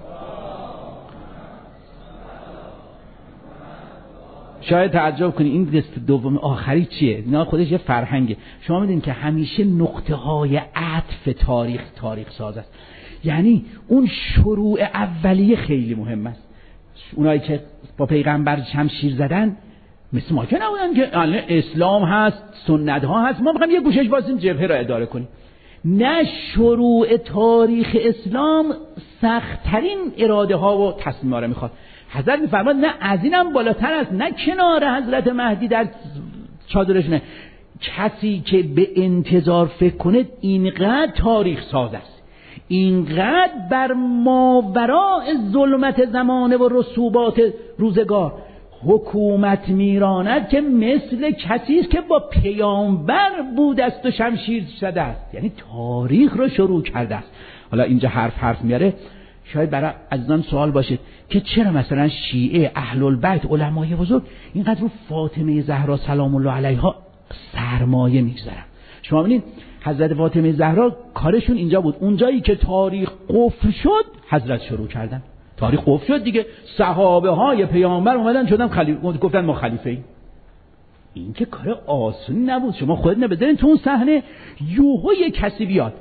شاید تعجب کنی این قسط دوم آخری چیه؟ اینا خودش یه فرهنگه. شما میدونید که همیشه نقطه های عطف تاریخ ساز است. یعنی اون شروع اولیه خیلی مهم است. اونایی که با پیغمبر شمشیر زدن مثل ما که نبودن که اسلام هست، سنت ها هست، ما میخوایم یه گوشش واسیم جبهه را اداره کنیم. نه، شروع تاریخ اسلام سخت‌ترین اراده ها و تصمیم ها را میخواد. حضرت میفرماد نه از اینم بالاتر است، نه کنار حضرت مهدی در چادرش، نه، کسی که به انتظار فکر کنه اینقدر تاریخ ساز است، اینقدر بر ماوراء ظلمت زمانه و رسوبات روزگار حکومت میراند که مثل کسی است که با پیامبر بود است و شمشیر زده است، یعنی تاریخ رو شروع کرده است. حالا اینجا حرف میاره. شاید برای عزیزان سوال باشه که چرا مثلا شیعه اهل البیت علمای بزرگ اینقدر رو فاطمه زهرا سلام الله علیها سرمایه میگذارن. شما ببینید حضرت فاطمه زهرا کارشون اینجا بود، اونجایی که تاریخ قفل شد حضرت شروع کردن. تاریخ قفل شد دیگه، صحابه های پیامبر اومدن شدن خلیفه، گفتن ما خلیفه ایم. این که کار آسونی نبود. شما خودت نبذارین تو اون صحنه یوهو یک کسی بیاد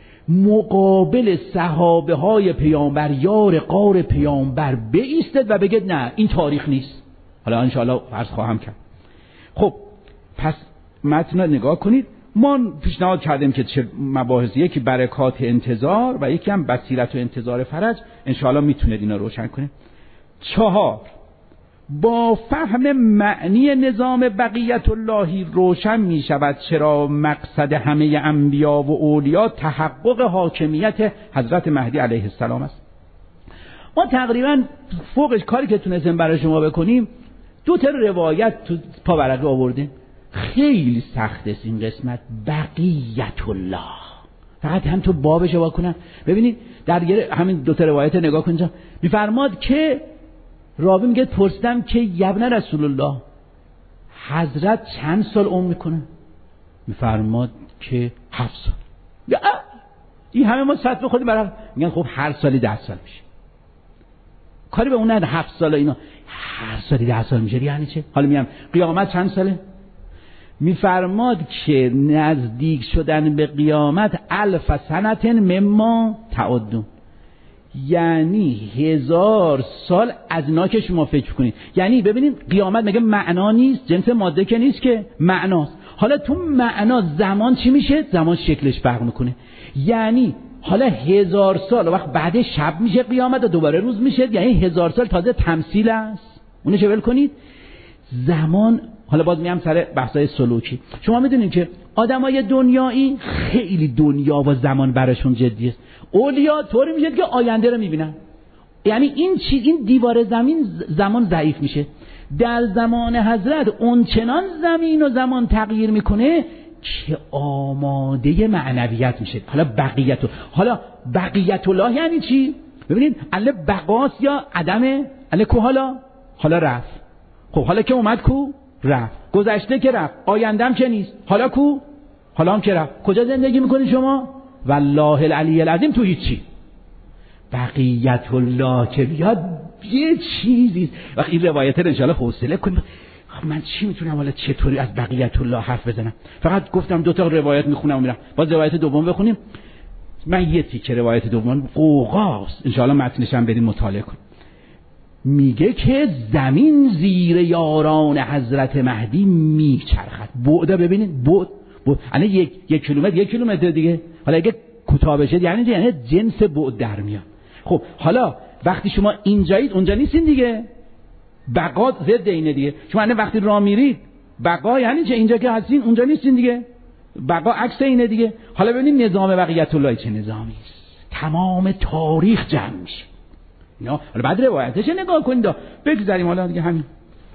مقابل صحابه های پیامبر، یار غار پیامبر بایستد و بگه نه این تاریخ نیست. حالا انشاءالله عرض خواهم کرد. خب پس متن رو نگاه کنید. ما پیشنهاد کردیم که چه مباحثیه که برکات انتظار و یکی هم بصیرت و انتظار فرج، انشاءالله میتونید اینا روشن کنید. 4 با فهم معنی نظام بقیت اللهی روشن می شود چرا مقصد همه انبیا و اولیا تحقق حاکمیت حضرت مهدی علیه السلام است. ما تقریبا فوقش کاری که تونستیم برای شما بکنیم 2 تا روایت تو پاورقی آوردیم. خیلی سخت است این قسمت، بقیت الله. فقط هم تو بابش رو کنن. ببینید در همین 2 تا روایت نگاه کنید. میفرماد که راوی میگه پرسیدم که یبن رسول الله حضرت چند سال عمر میکنه؟ میفرماد که 7 سال. این همه ما سطح خودی برای میگن خب هر سالی 10 سال میشه. کاری به اون نداره 7 سال اینا، هر سالی 10 سال میشه یعنی چه؟ حالا میگم قیامت چند ساله؟ میفرماد که نزدیک شدن به قیامت 1000 سنه مما تعدون، یعنی 1000 سال از اینا که شما فکر کنید. یعنی ببینید قیامت مگه معنا نیست؟ جنس ماده که نیست که معناست. حالا تو معنا زمان چی میشه؟ زمان شکلش فرق میکنه. یعنی حالا 1000 سال وقت بعد شب میشه قیامت و دوباره روز میشه، یعنی 1000 سال تازه تمثیل است. اونو چه ول کنید؟ زمان حالا باز میام سر بحثای سلوکی. شما میدونید که آدمای دنیایی خیلی دنیا و زمان براشون جدی است. اولیا طوری میشه که آینده رو میبینن، یعنی این دیوار زمان ضعیف میشه. در زمان حضرت اونچنان زمین و زمان تغییر میکنه که آماده معنویت میشه. حالا بقیت الله یعنی چی؟ ببینید اله بقاست یا عدمه؟ اله کو حالا رفت. خب حالا که اومد کو رفت، گذشته که رفت، آیندهم که نیست، حالا کو حالا هم که رفت. کجا زندگی میکنید شما؟ والله العلی العظیم تو هیچی. بقیت الله که بیاد یه چیزی. وقتی این روایت رو انشاءالله حوصله کنیم. من چی میتونم حالا چطوری از بقیت الله حرف بزنم؟ فقط گفتم 2 تا روایت میخونم و میرم. باز روایت دوم بخونیم. من یه تیکه روایت دوم قوقاست، انشاءالله متنش هم بریم مطالعه کنیم. میگه که زمین زیر یاران حضرت مهدی میچرخد. بعد ببینید، بعد الان 1 کیلومتر 1 کیلومتر دیگه. حالا اگه کوتاه بشه یعنی جنس بعد در میاد. خب حالا وقتی شما اینجایید اونجا نیستین دیگه. بقا ضد اینه دیگه. شما الان وقتی راه میرید بقا یعنی چه؟ اینجا که هستین اونجا نیستین دیگه. بقا عکس اینه دیگه. حالا ببینید نظام بقیت الله چه نظامی است. تمام تاریخ جمع میشه. اینا حالا بعد روایتش نگاه کنید. بگذاریم حالا دیگه همین.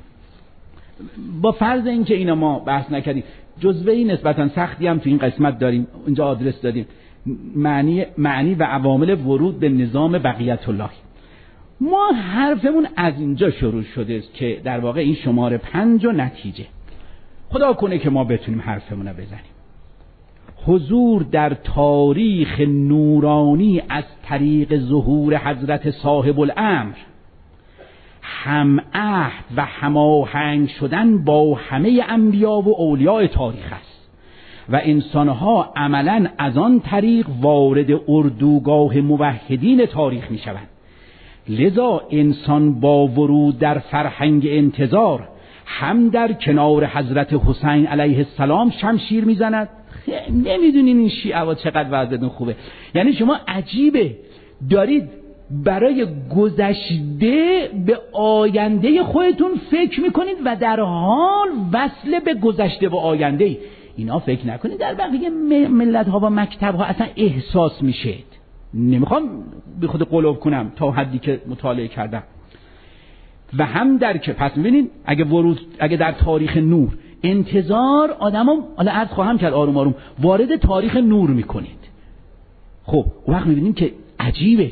با فرض اینکه اینا ما بحث نکردیم، جزوه‌ای نسبتا سختی هم تو این قسمت داریم، اینجا آدرس دادیم، معنی و عوامل ورود به نظام بقیت الله. ما حرفمون از اینجا شروع شده است که در واقع این شماره 5 و نتیجه. خدا کنه که ما بتونیم حرفمون رو بزنیم. حضور در تاریخ نورانی از طریق ظهور حضرت صاحب الامر، هم عهد و هماهنگ شدن با همه انبیا و اولیاء تاریخ است و انسانها عملاً از آن طریق وارد اردوگاه موحدین تاریخ می شوند. لذا انسان با ورود در فرهنگ انتظار هم در کنار حضرت حسین علیه السلام شمشیر میزند. نمیدونین این شیعه چقدر وضعیتون خوبه. یعنی شما عجیبه دارید برای گذشته به آینده خودتون فکر میکنید و در حال وصل به گذشته و آینده اینا فکر نکنید. در بقیه ملت ها و مکتب ها اصلا احساس میشید. نمیخوام به خود قلوب کنم تا حدی که مطالعه کردم. و هم در که پس میبینید اگه در تاریخ نور انتظار آدمو حالا عرض خواهم کرد آروم آروم وارد تاریخ نور میکنید. خب اون وقت میبینیم که عجیبه،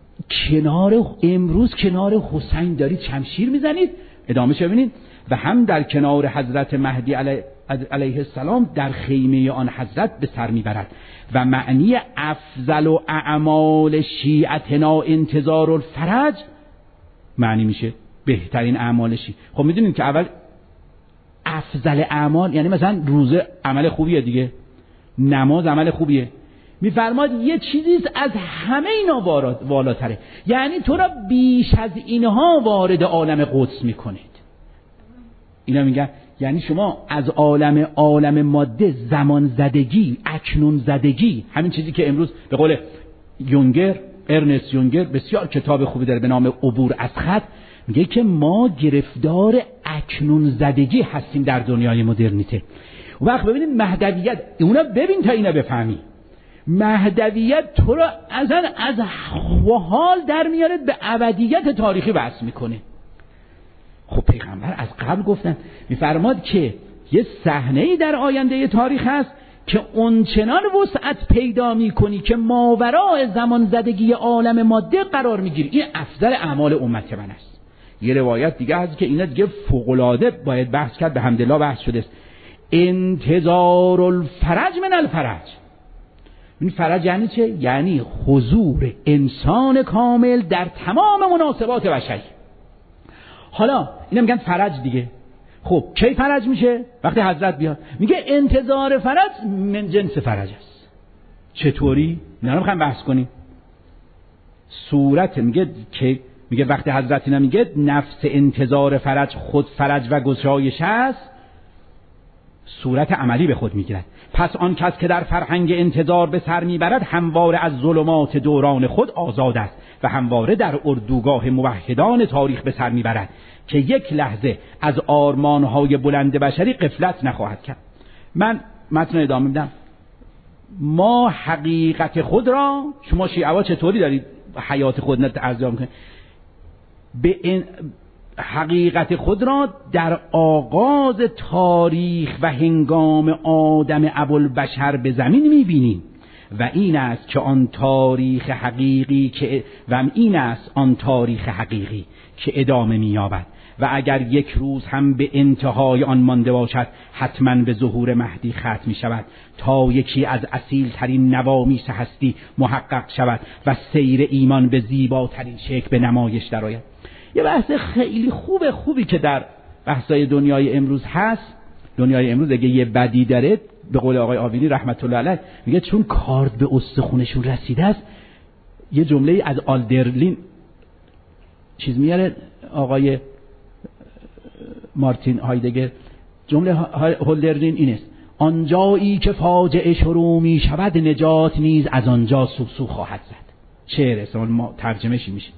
امروز کنار حسین دارید شمشیر میزنید. ادامه ببینید. و هم در کنار حضرت مهدی علیه السلام در خیمه آن حضرت به سر میبرد و معنی افضل و اعمال شیعتنا انتظار الفرج معنی میشه بهترین اعمال شیعه. خب میدونید که اول افضل اعمال یعنی مثلا روزه عمل خوبیه دیگه، نماز عمل خوبیه. میفرماد یه چیزیست از همه اینا والاتره، یعنی تو را بیش از اینها وارد عالم قدس میکنید. اینا میگن یعنی شما از عالم ماده، زمان زدگی، اکنون زدگی، همین چیزی که امروز به قول ارنست یونگر بسیار کتاب خوبی داره به نام عبور از خط، میگه که ما گرفتار اکنون زدگی هستیم در دنیای مدرنیته. وقت ببینید مهدویت، اونا ببین تا اینا بفهمی، مهدویت تو را از حال در میاره به ابدیت تاریخی وصل میکنه. خب پیغمبر از قبل گفتن، میفرماد که یه صحنه‌ای در آینده تاریخ هست که اونچنان وسعت پیدا میکنی که ماوراء زمان زدگی عالم ماده قرار میگیری. این افضل اعمال امت من است. یه روایت دیگه هست که اینا دیگه فوق‌العاده باید بحث کرد، به حمدالله بحث شده است. انتظار الفرج من الفرج. این فرج یعنی چه؟ یعنی حضور انسان کامل در تمام مناسبات بشری. حالا اینا میگن فرج دیگه. خب کی فرج میشه؟ وقتی حضرت بیاد. میگه انتظار فرج من جنس فرج است. چطوری؟ اینا رو میخوایم بحث کنیم. صورت میگه وقتی حضرت اینا میگه نفس انتظار فرج خود فرج و گشایش است. صورت عملی به خود میگیرد. پس آن کس که در فرهنگ انتظار به سر میبرد همواره از ظلمات دوران خود آزاد است و همواره در اردوگاه موحدان تاریخ به سر میبرد که یک لحظه از آرمانهای بلند بشری غفلت نخواهد کرد. من متن ادامه میدم. ما حقیقت خود را، شما شیعه‌ها چطوری دارید حیات خود را ارزیابی میکنید؟ حقیقت خود را در آغاز تاریخ و هنگام آدم ابوالبشر به زمین میبینیم و این است آن تاریخ حقیقی که ادامه می‌یابد و اگر یک روز هم به انتهای آن مانده باشد حتما به ظهور مهدی ختم می شود تا یکی از اصیل ترین نوامیس هستی محقق شود و سیر ایمان به زیباترین شکل به نمایش درآید. یه بحث خیلی خوبی که در بحثای دنیای امروز هست. دنیای امروز اگه یه بدی داره، به قول آقای آوینی رحمت الله علیه میگه چون کارد به استخونشون رسیده است. یه جمله از آلدرلین چیز میاره آقای مارتین هایدگر، جمله هولدرلین این است: آنجایی که فاجعه شروع می شود نجات نیز از آنجا سوسو خواهد زد. شعر است، ما ترجمه‌اش میشه.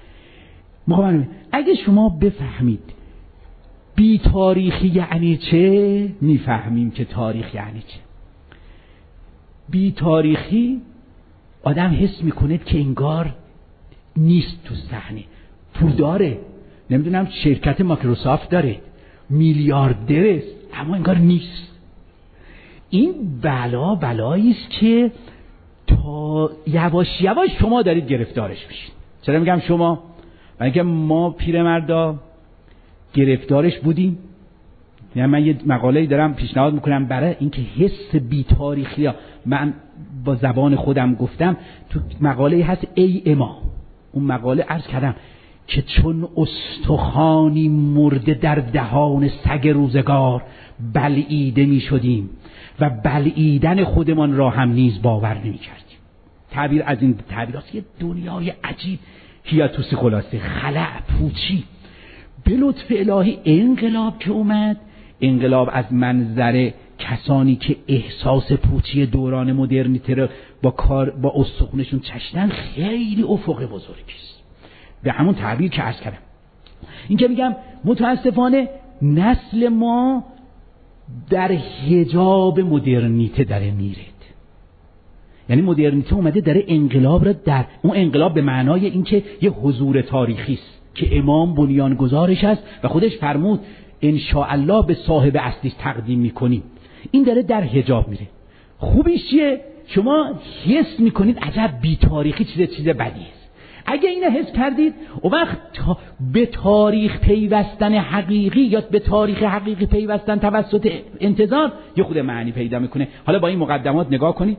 اگه شما بفهمید بی تاریخی یعنی چه، میفهمیم که تاریخ یعنی چه. بی تاریخی آدم حس میکنه که انگار نیست تو صحنه، پول داره، نمیدونم شرکت مایکروسافت داره، میلیاردر است، اما انگار نیست. این بلایی است که تا یواش یواش شما دارید گرفتارش میشید. چرا میگم شما؟ برای اینکه ما پیرمردا گرفتارش بودیم. یعنی من یه مقاله‌ای دارم پیشنهاد میکنم برای اینکه حس بی تاریخی ها، من با زبان خودم گفتم تو مقاله هست ای اما، اون مقاله عرض کردم که چون استخوانی مرده در دهان سگ روزگار بلعیده می شدیم و بلعیدن خودمان را هم نیز باور نمی کردیم. تعبیر از این تعبیرات، یه دنیای عجیب هیاتوسی خلاصه خلأ پوچی. به لطف الهی انقلاب که اومد، انقلاب از منظر کسانی که احساس پوچی دوران مدرنیته رو با استخونشون چشیدن خیلی افق بزرگی است. به همون تعبیر که عرض کردم، این که میگم متاسفانه نسل ما در حجاب مدرنیته داره میره. یعنی مدرنیته اومده داره انقلاب را، در اون انقلاب به معنای اینکه یه حضور تاریخی است که امام بنیانگذارش است و خودش فرمود ان شاء الله به صاحب اصلیش تقدیم میکنیم. این داره در حجاب میره. خوبیش چیه؟ شما حس میکنید عجب بی تاریخی چیز بدی است. اگه اینو حس کردید، اون وقت به تاریخ پیوستن حقیقی یا به تاریخ حقیقی پیوستن توسط انتظار یه خود معنی پیدا میکنه. حالا با این مقدمات نگاه کنید.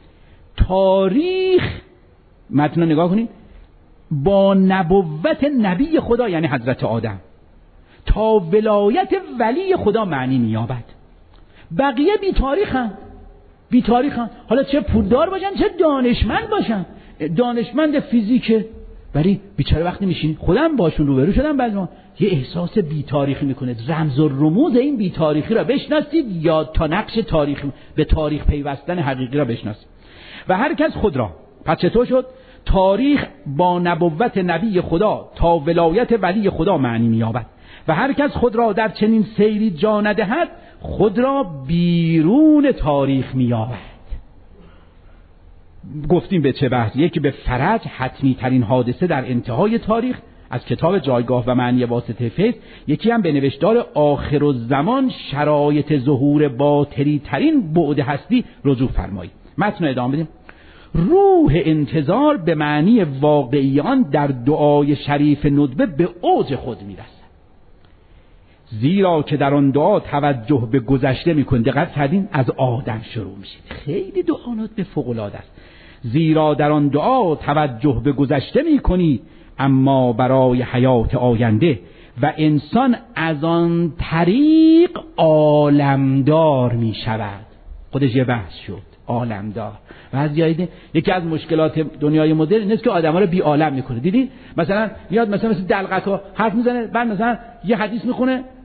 تاریخ متن نگاه کنید. با نبوت نبی خدا یعنی حضرت آدم تا ولایت ولی خدا معنی مییابد. بقیه بی تاریخن. حالا چه پولدار باشن چه دانشمند باشن. دانشمند فیزیکه ولی بیچاره وقتی میشین، خودم باشون روبرو شدم، بعضی ما یه احساس بی تاریخی میکنه. رمز و رموز این بی تاریخی را بشناسید یا تا نقش تاریخی به تاریخ پیوستن حقیقی را بشناسید. و هر کس خود را، پس چطور شد؟ تاریخ با نبوت نبی خدا تا ولایت ولی خدا معنی مییابد و هر کس خود را در چنین سیری جا ندهد خود را بیرون تاریخ مییابد. گفتیم به چه بحث؟ یکی به فرج، حتمی ترین حادثه در انتهای تاریخ از کتاب جایگاه و معنی واسطه فیض، یکی هم به نوشتار آخرالزمان شرایط ظهور باطلی ترین بعد هستی رجوع فرمایید. متن ادامه بدیم. روح انتظار به معنی واقعیان در دعای شریف ندبه به اوج خود میرسد، زیرا که در آن دعا توجه به گذشته میکنه. دقت کردین؟ از آدم شروع میشه. خیلی دعا ندبه فوق العاده است. زیرا در آن دعا توجه به گذشته میکنی اما برای حیات آینده و انسان از آن طریق عالمدار میشود. خودش یه بحث شد. عالمدار. یکی از مشکلات دنیای مدرن اینه که آدم‌ها رو بی عالم میکنه. دیدید مثلا میاد مثلا دلقکا حرف میزنه، بعد مثلا یه حدیث میخونه،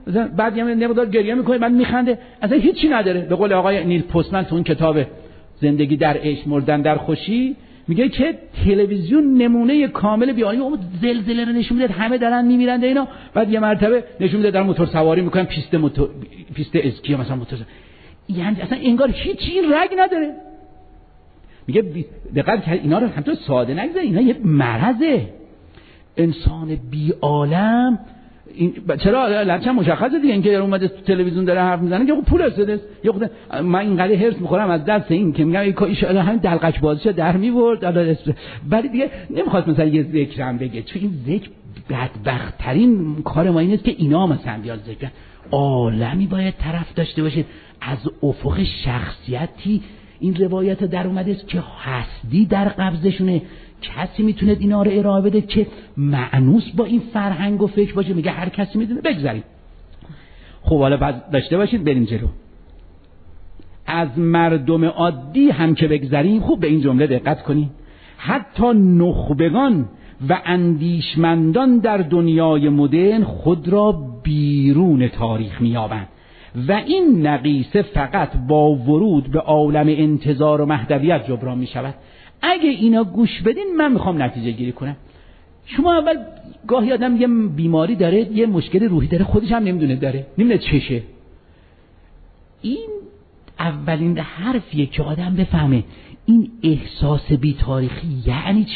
مثلا بعد یه مقدار گریه میکنه، بعد میخنده، اصلا هیچی نداره. به قول آقای نیل پستمن تو اون کتاب زندگی در عشق مردن در خوشی میگه که تلویزیون نمونه کامل بیانی اون زلزله رو نشون میده، همه دارن میمیرن اینا، بعد یه مرتبه نشون میده دارن موتور سواری میکنن، پیست اسکی مثلا موتور، یعنی اصلا انگار هیچی رگ نداره. میگه دقت کرد اینا رو همینطور ساده نگذار، اینا یه مرضه. انسان بی عالم این چرا لچه مشخصه دیگه، اینکه اومده تو تلویزیون داره حرف میزنه که پول استدس یه خود. من اینقدر هرس میخورم از دست این که میگم ان همین دلقش بازیشو در میورد، ولی دیگه نمیخواست مثلا یه ذکرم بگه، چون این ذکر بدبخت ترین کار ما اینه که اینا مثلا بیاد ذکر عالمی باید طرف داشته باشه از افق شخصیتی. این روایت در اومده است که هستی در قبضشونه، کسی میتونه اینا رو ارائه بده که معنوس با این فرهنگ و فکر باشه. میگه هر کسی میدونه. بگذاریم خب حالا بعد داشته باشید بریم جلو. از مردم عادی هم که بگذاریم، خوب به این جمله دقت کنید، حتی نخبگان و اندیشمندان در دنیای مدرن خود را بیرون تاریخ میابند و این نقیصه فقط با ورود به عالم انتظار و مهدویت جبران میشود. اگه اینا گوش بدین من میخوام نتیجه گیری کنم. شما اول گاهی آدم یه بیماری داره، یه مشکل روحی داره، خودش هم نمیدونه داره، نمیدونه چشه. این اولین حرفیه که آدم بفهمه این احساس بی تاریخی یعنی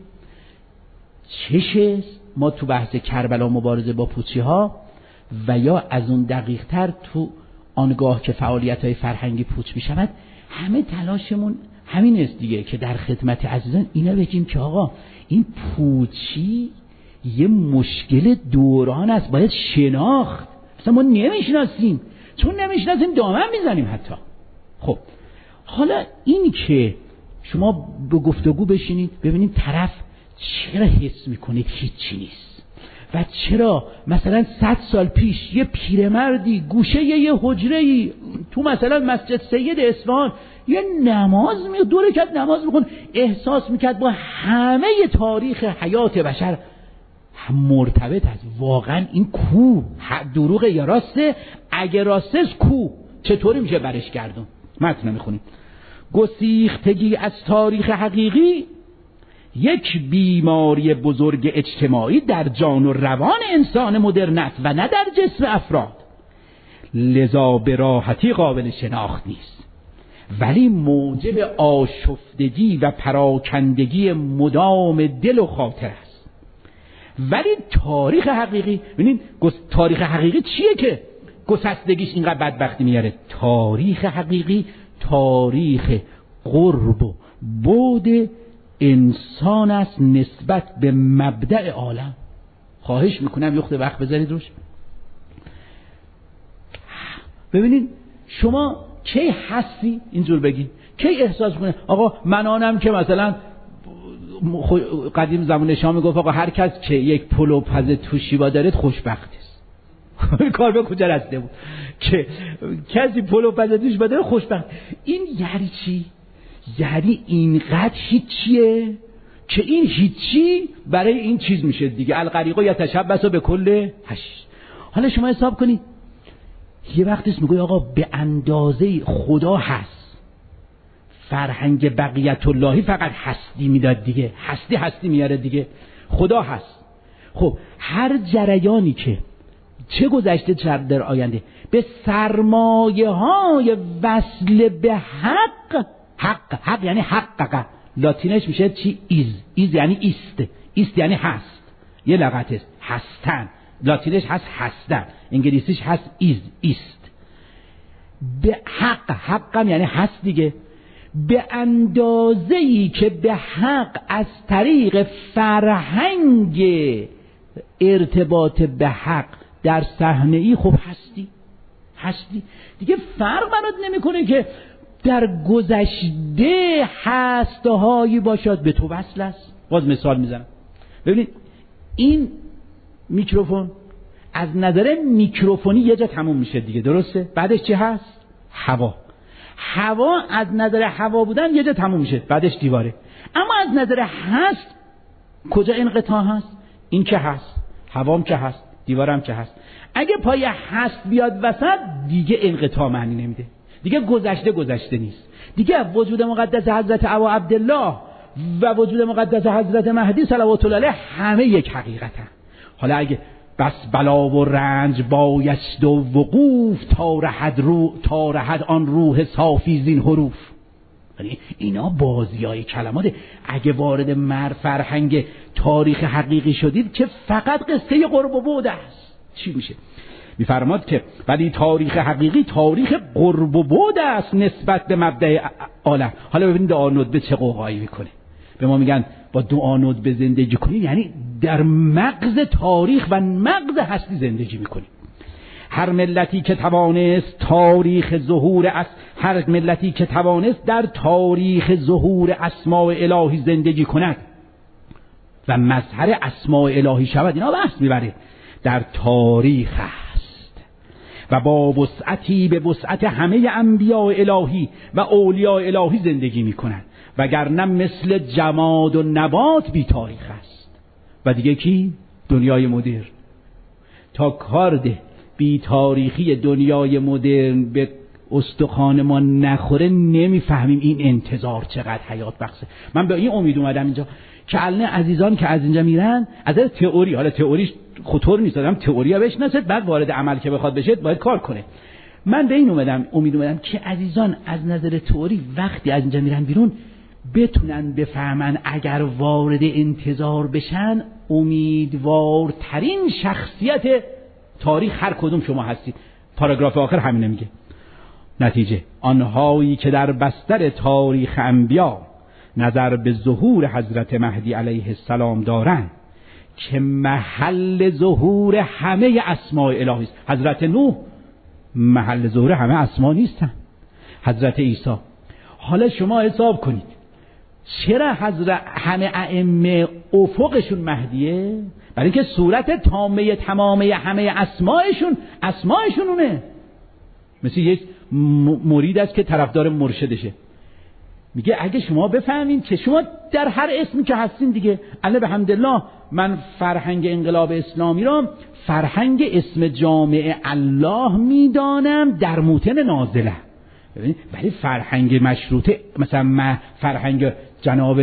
چشه. ما تو بحث کربلا مبارزه با پوچی ها و یا از اون دقیق تر تو آنگاه که فعالیت های فرهنگی پوچ می شود، همه تلاشمون همین است دیگه که در خدمت عزیزان اینا بگیم که آقا این پوچی یه مشکل دوران است، باید شناخت. مثلا ما نمیشناسیم، چون نمیشناسیم دامن میزنیم حتی. خب حالا این که شما به گفتگو بشینید ببینید طرف چرا حس میکنه هیچی نیست و چرا مثلا 100 سال پیش یه پیرمردی گوشه یه حجره‌ای تو مثلا مسجد سید اصفهان یه نماز دو رکعت نماز میخوند، احساس میکرد با همه تاریخ حیات بشر مرتبط است. واقعا این کو دروغه یا راسته؟ اگه راسته کو چطوری میشه برش گردون؟ متن میخونیم. گسیختگی از تاریخ حقیقی یک بیماری بزرگ اجتماعی در جان و روان انسان مدرن است و نه در جسم افراد، لذا به راحتی قابل شناخت نیست، ولی موجب آشفتگی و پراکندگی مدام دل و خاطر است. ولی تاریخ حقیقی، ببینید تاریخ حقیقی چیه که گسستگیش اینقدر بدبختی میاره؟ تاریخ حقیقی تاریخ قرب و بعد انسان است نسبت به مبدأ عالم. خواهش میکنم یه وقت بذارید روش. ببینید شما کی هستی اینجور بگید، کی احساس کنه آقا من آنم که مثلا قدیم زمان شاه میگفت آقا هر کس که یک پلو پز توشیبا داره خوشبخت است. کار به کجا رسیده بود که کسی پلو پز توشیبا داره خوشبخت. این یعنی چی؟ یعنی اینقدر هیچیه که این هیچی برای این چیز میشه دیگه. الغریقو یتشبث به کل هش. حالا شما حساب کنید یه وقتیست میگه آقا به اندازه خدا هست، فرهنگ بقیت اللهی فقط هستی میداد دیگه، هستی میاره دیگه، خدا هست. خب هر جریانی که چه گذشته چه در آینده به سرمایه های وصل به حق یعنی حقق، لاتینش میشه چی؟ ایز یعنی ایست یعنی هست، یه لغت است، هستن. لاتینش هست هستن، انگلیسیش هست ایست. به حقم یعنی هست دیگه. به اندازه‌ای که به حق از طریق فرهنگ ارتباط به حق در صحنه‌ای خب هستی دیگه. فرق برات نمیکنه که در گذشته هستهایی باشد به تو وصل است. باز مثال میزنم. ببینید این میکروفون از نظر میکروفونی یه جا تموم میشه دیگه، درسته؟ بعدش چی هست؟ هوا از نظر هوا بودن یه جا تموم میشه، بعدش دیواره. اما از نظر هست کجا انقطاع هست؟ این که هست، هوام که هست، دیوارم که هست. اگه پای هست بیاد وسط دیگه انقطاع معنی نمیده، دیگه گذشته نیست، دیگه وجود مقدس حضرت ابا عبدالله و وجود مقدس حضرت مهدی صلوات الله علیه همه یک حقیقتن. حالا اگه بس بلا و رنج بایست و وقوف تا رهد آن روح صافی زین حروف، یعنی اینا بازیای کلماته. اگه وارد فرهنگ تاریخ حقیقی شدید که فقط قصه قرب و بعد است، چی میشه؟ میفرماد که ولی تاریخ حقیقی تاریخ قرب و بعد است نسبت به مبدأ عالم. حالا ببینید دعا ندبه چه قوقایی میکنه. به ما میگن با دعا ندبه زندگی کنید، یعنی در مغز تاریخ و مغز هستی زندگی میکنید. هر ملتی که توانست در تاریخ ظهور اسماء الهی زندگی کند و مظهر اسماء الهی شود، اینا بحث میبره، در تاریخ است و با وسعتی به وسعت همه انبیاء الهی و اولیاء الهی زندگی میکنند، وگرنه مثل جماد و نبات بی تاریخ است. و دیگه کی؟ دنیای مدرن. تا کارده بی تاریخی دنیای مدرن به استخوان ما نخوره نمیفهمیم این انتظار چقدر حیات بخشه. من به این امید اومدم اینجا که الان عزیزان که از اینجا میرن از تئوری، حالا تئوریش خطور نیست، آدم تئوری ها بشناسه بعد وارد عمل که بخواد بشه باید کار کنه. من به این امید اومدم که عزیزان از نظر تئوری وقتی از اینجا میرن بیرون بتونن بفهمن اگر وارد انتظار بشن امیدوارترین شخصیت تاریخ هر کدوم شما هستید. پاراگراف آخر همینه میگه. نتیجه آنهایی که در بستر تاریخ انبیا نظر به ظهور حضرت مهدی علیه السلام دارند که محل ظهور همه اسماء الهی است. حضرت نوح محل ظهور همه اسما نیستن، حضرت عیسی. حالا شما حساب کنید چرا حضرت همه ائمه افقشون مهدیه؟ برای اینکه صورت تامه تمامه همه اسمایشون اونه. مثل یک مرید است که طرفدار مرشدشه. میگه اگه شما بفهمین که شما در هر اسمی که هستین دیگه، الله بحمدالله من فرهنگ انقلاب اسلامی را فرهنگ اسم جامع الله میدانم در موتن نازله. ولی فرهنگ مشروطه مثلا فرهنگ جناب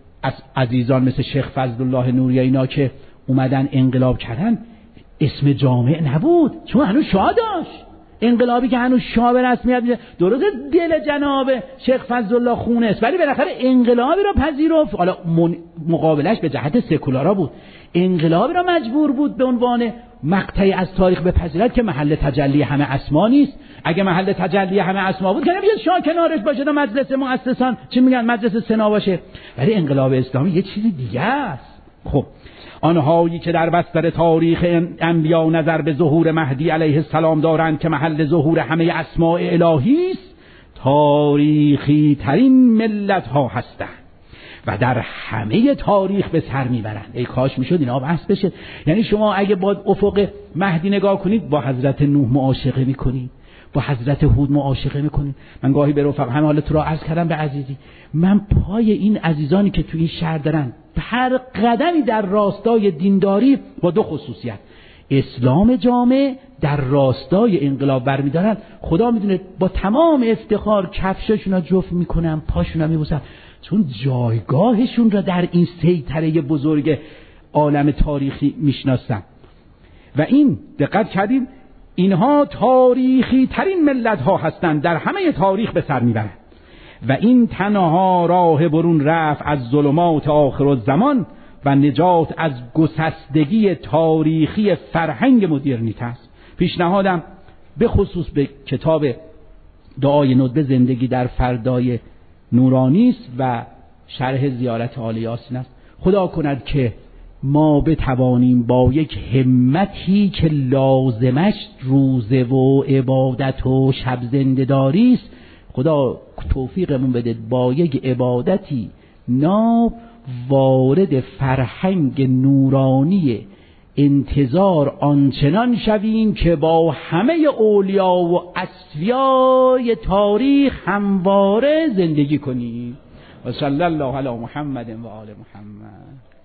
عزیزان مثل شیخ فضل الله نوری اینا که اومدن انقلاب کردن اسم جامع نبود، چون هنوز شاه داشت. انقلابی که هنوز شاه به رسمیت میشه، درسته دل جناب شیخ فضل الله خونه است ولی بالاخره انقلابی را پذیرفت. حالا مقابلش به جهت سکولارا بود، انقلابی را مجبور بود به عنوان مقطعی از تاریخ بپذیرد که محل تجلی همه اسما نیست. اگه محل تجلی همه اسما بود که نمیشه شاه کنارش باشه و مجلس مؤسسان چی میگن مجلس سنا باشه. ولی انقلاب اسلامی یه چیز دیگه است. خب آنهایی که در بستر تاریخ انبیا نظر به ظهور مهدی علیه السلام دارند که محل ظهور همه اسماء الهی است، تاریخی ترین ملت ها هستند و در همه تاریخ به سر میبرند. ای کاش میشد اینا بحث بشه. یعنی شما اگه با افق مهدی نگاه کنید با حضرت نوح معاشقه میکنید، با حضرت هود معاشقه میکنید. من گاهی به رفقا همه حالت رو عرض کردم به عزیزی، من پای این عزیزانی که تو این شهر دارن هر قدمی در راستای دینداری با دو خصوصیت اسلام جامع در راستای انقلاب برمیدارن، خدا میدونه با تمام افتخار کفششون رو جفت میکنن، پاشون رو میبوسن، چون جایگاهشون را در این سیطره بزرگ عالم تاریخی میشناسن. و این دقت کردیم اینها تاریخی ترین ملت ها هستند، در همه تاریخ به سر میبرند و این تنها راه برون رفت از ظلمات آخرالزمان و نجات از گسستگی تاریخی فرهنگ مدرنیته است. پیشنهادم به خصوص به کتاب دعای ندبه زندگی در فردای نورانی است و شرح زیارت آل یاسین است. خدا کند که ما بتوانیم با یک همتی که لازمش روزه و عبادت و شب زنده داری است، خدا توفیقمون بده با یک عبادتی ناب وارد فرهنگ نورانی انتظار آنچنان شویم که با همه اولیا و اصفیای تاریخ همواره زندگی کنیم. و صلی الله علی محمد و آل محمد.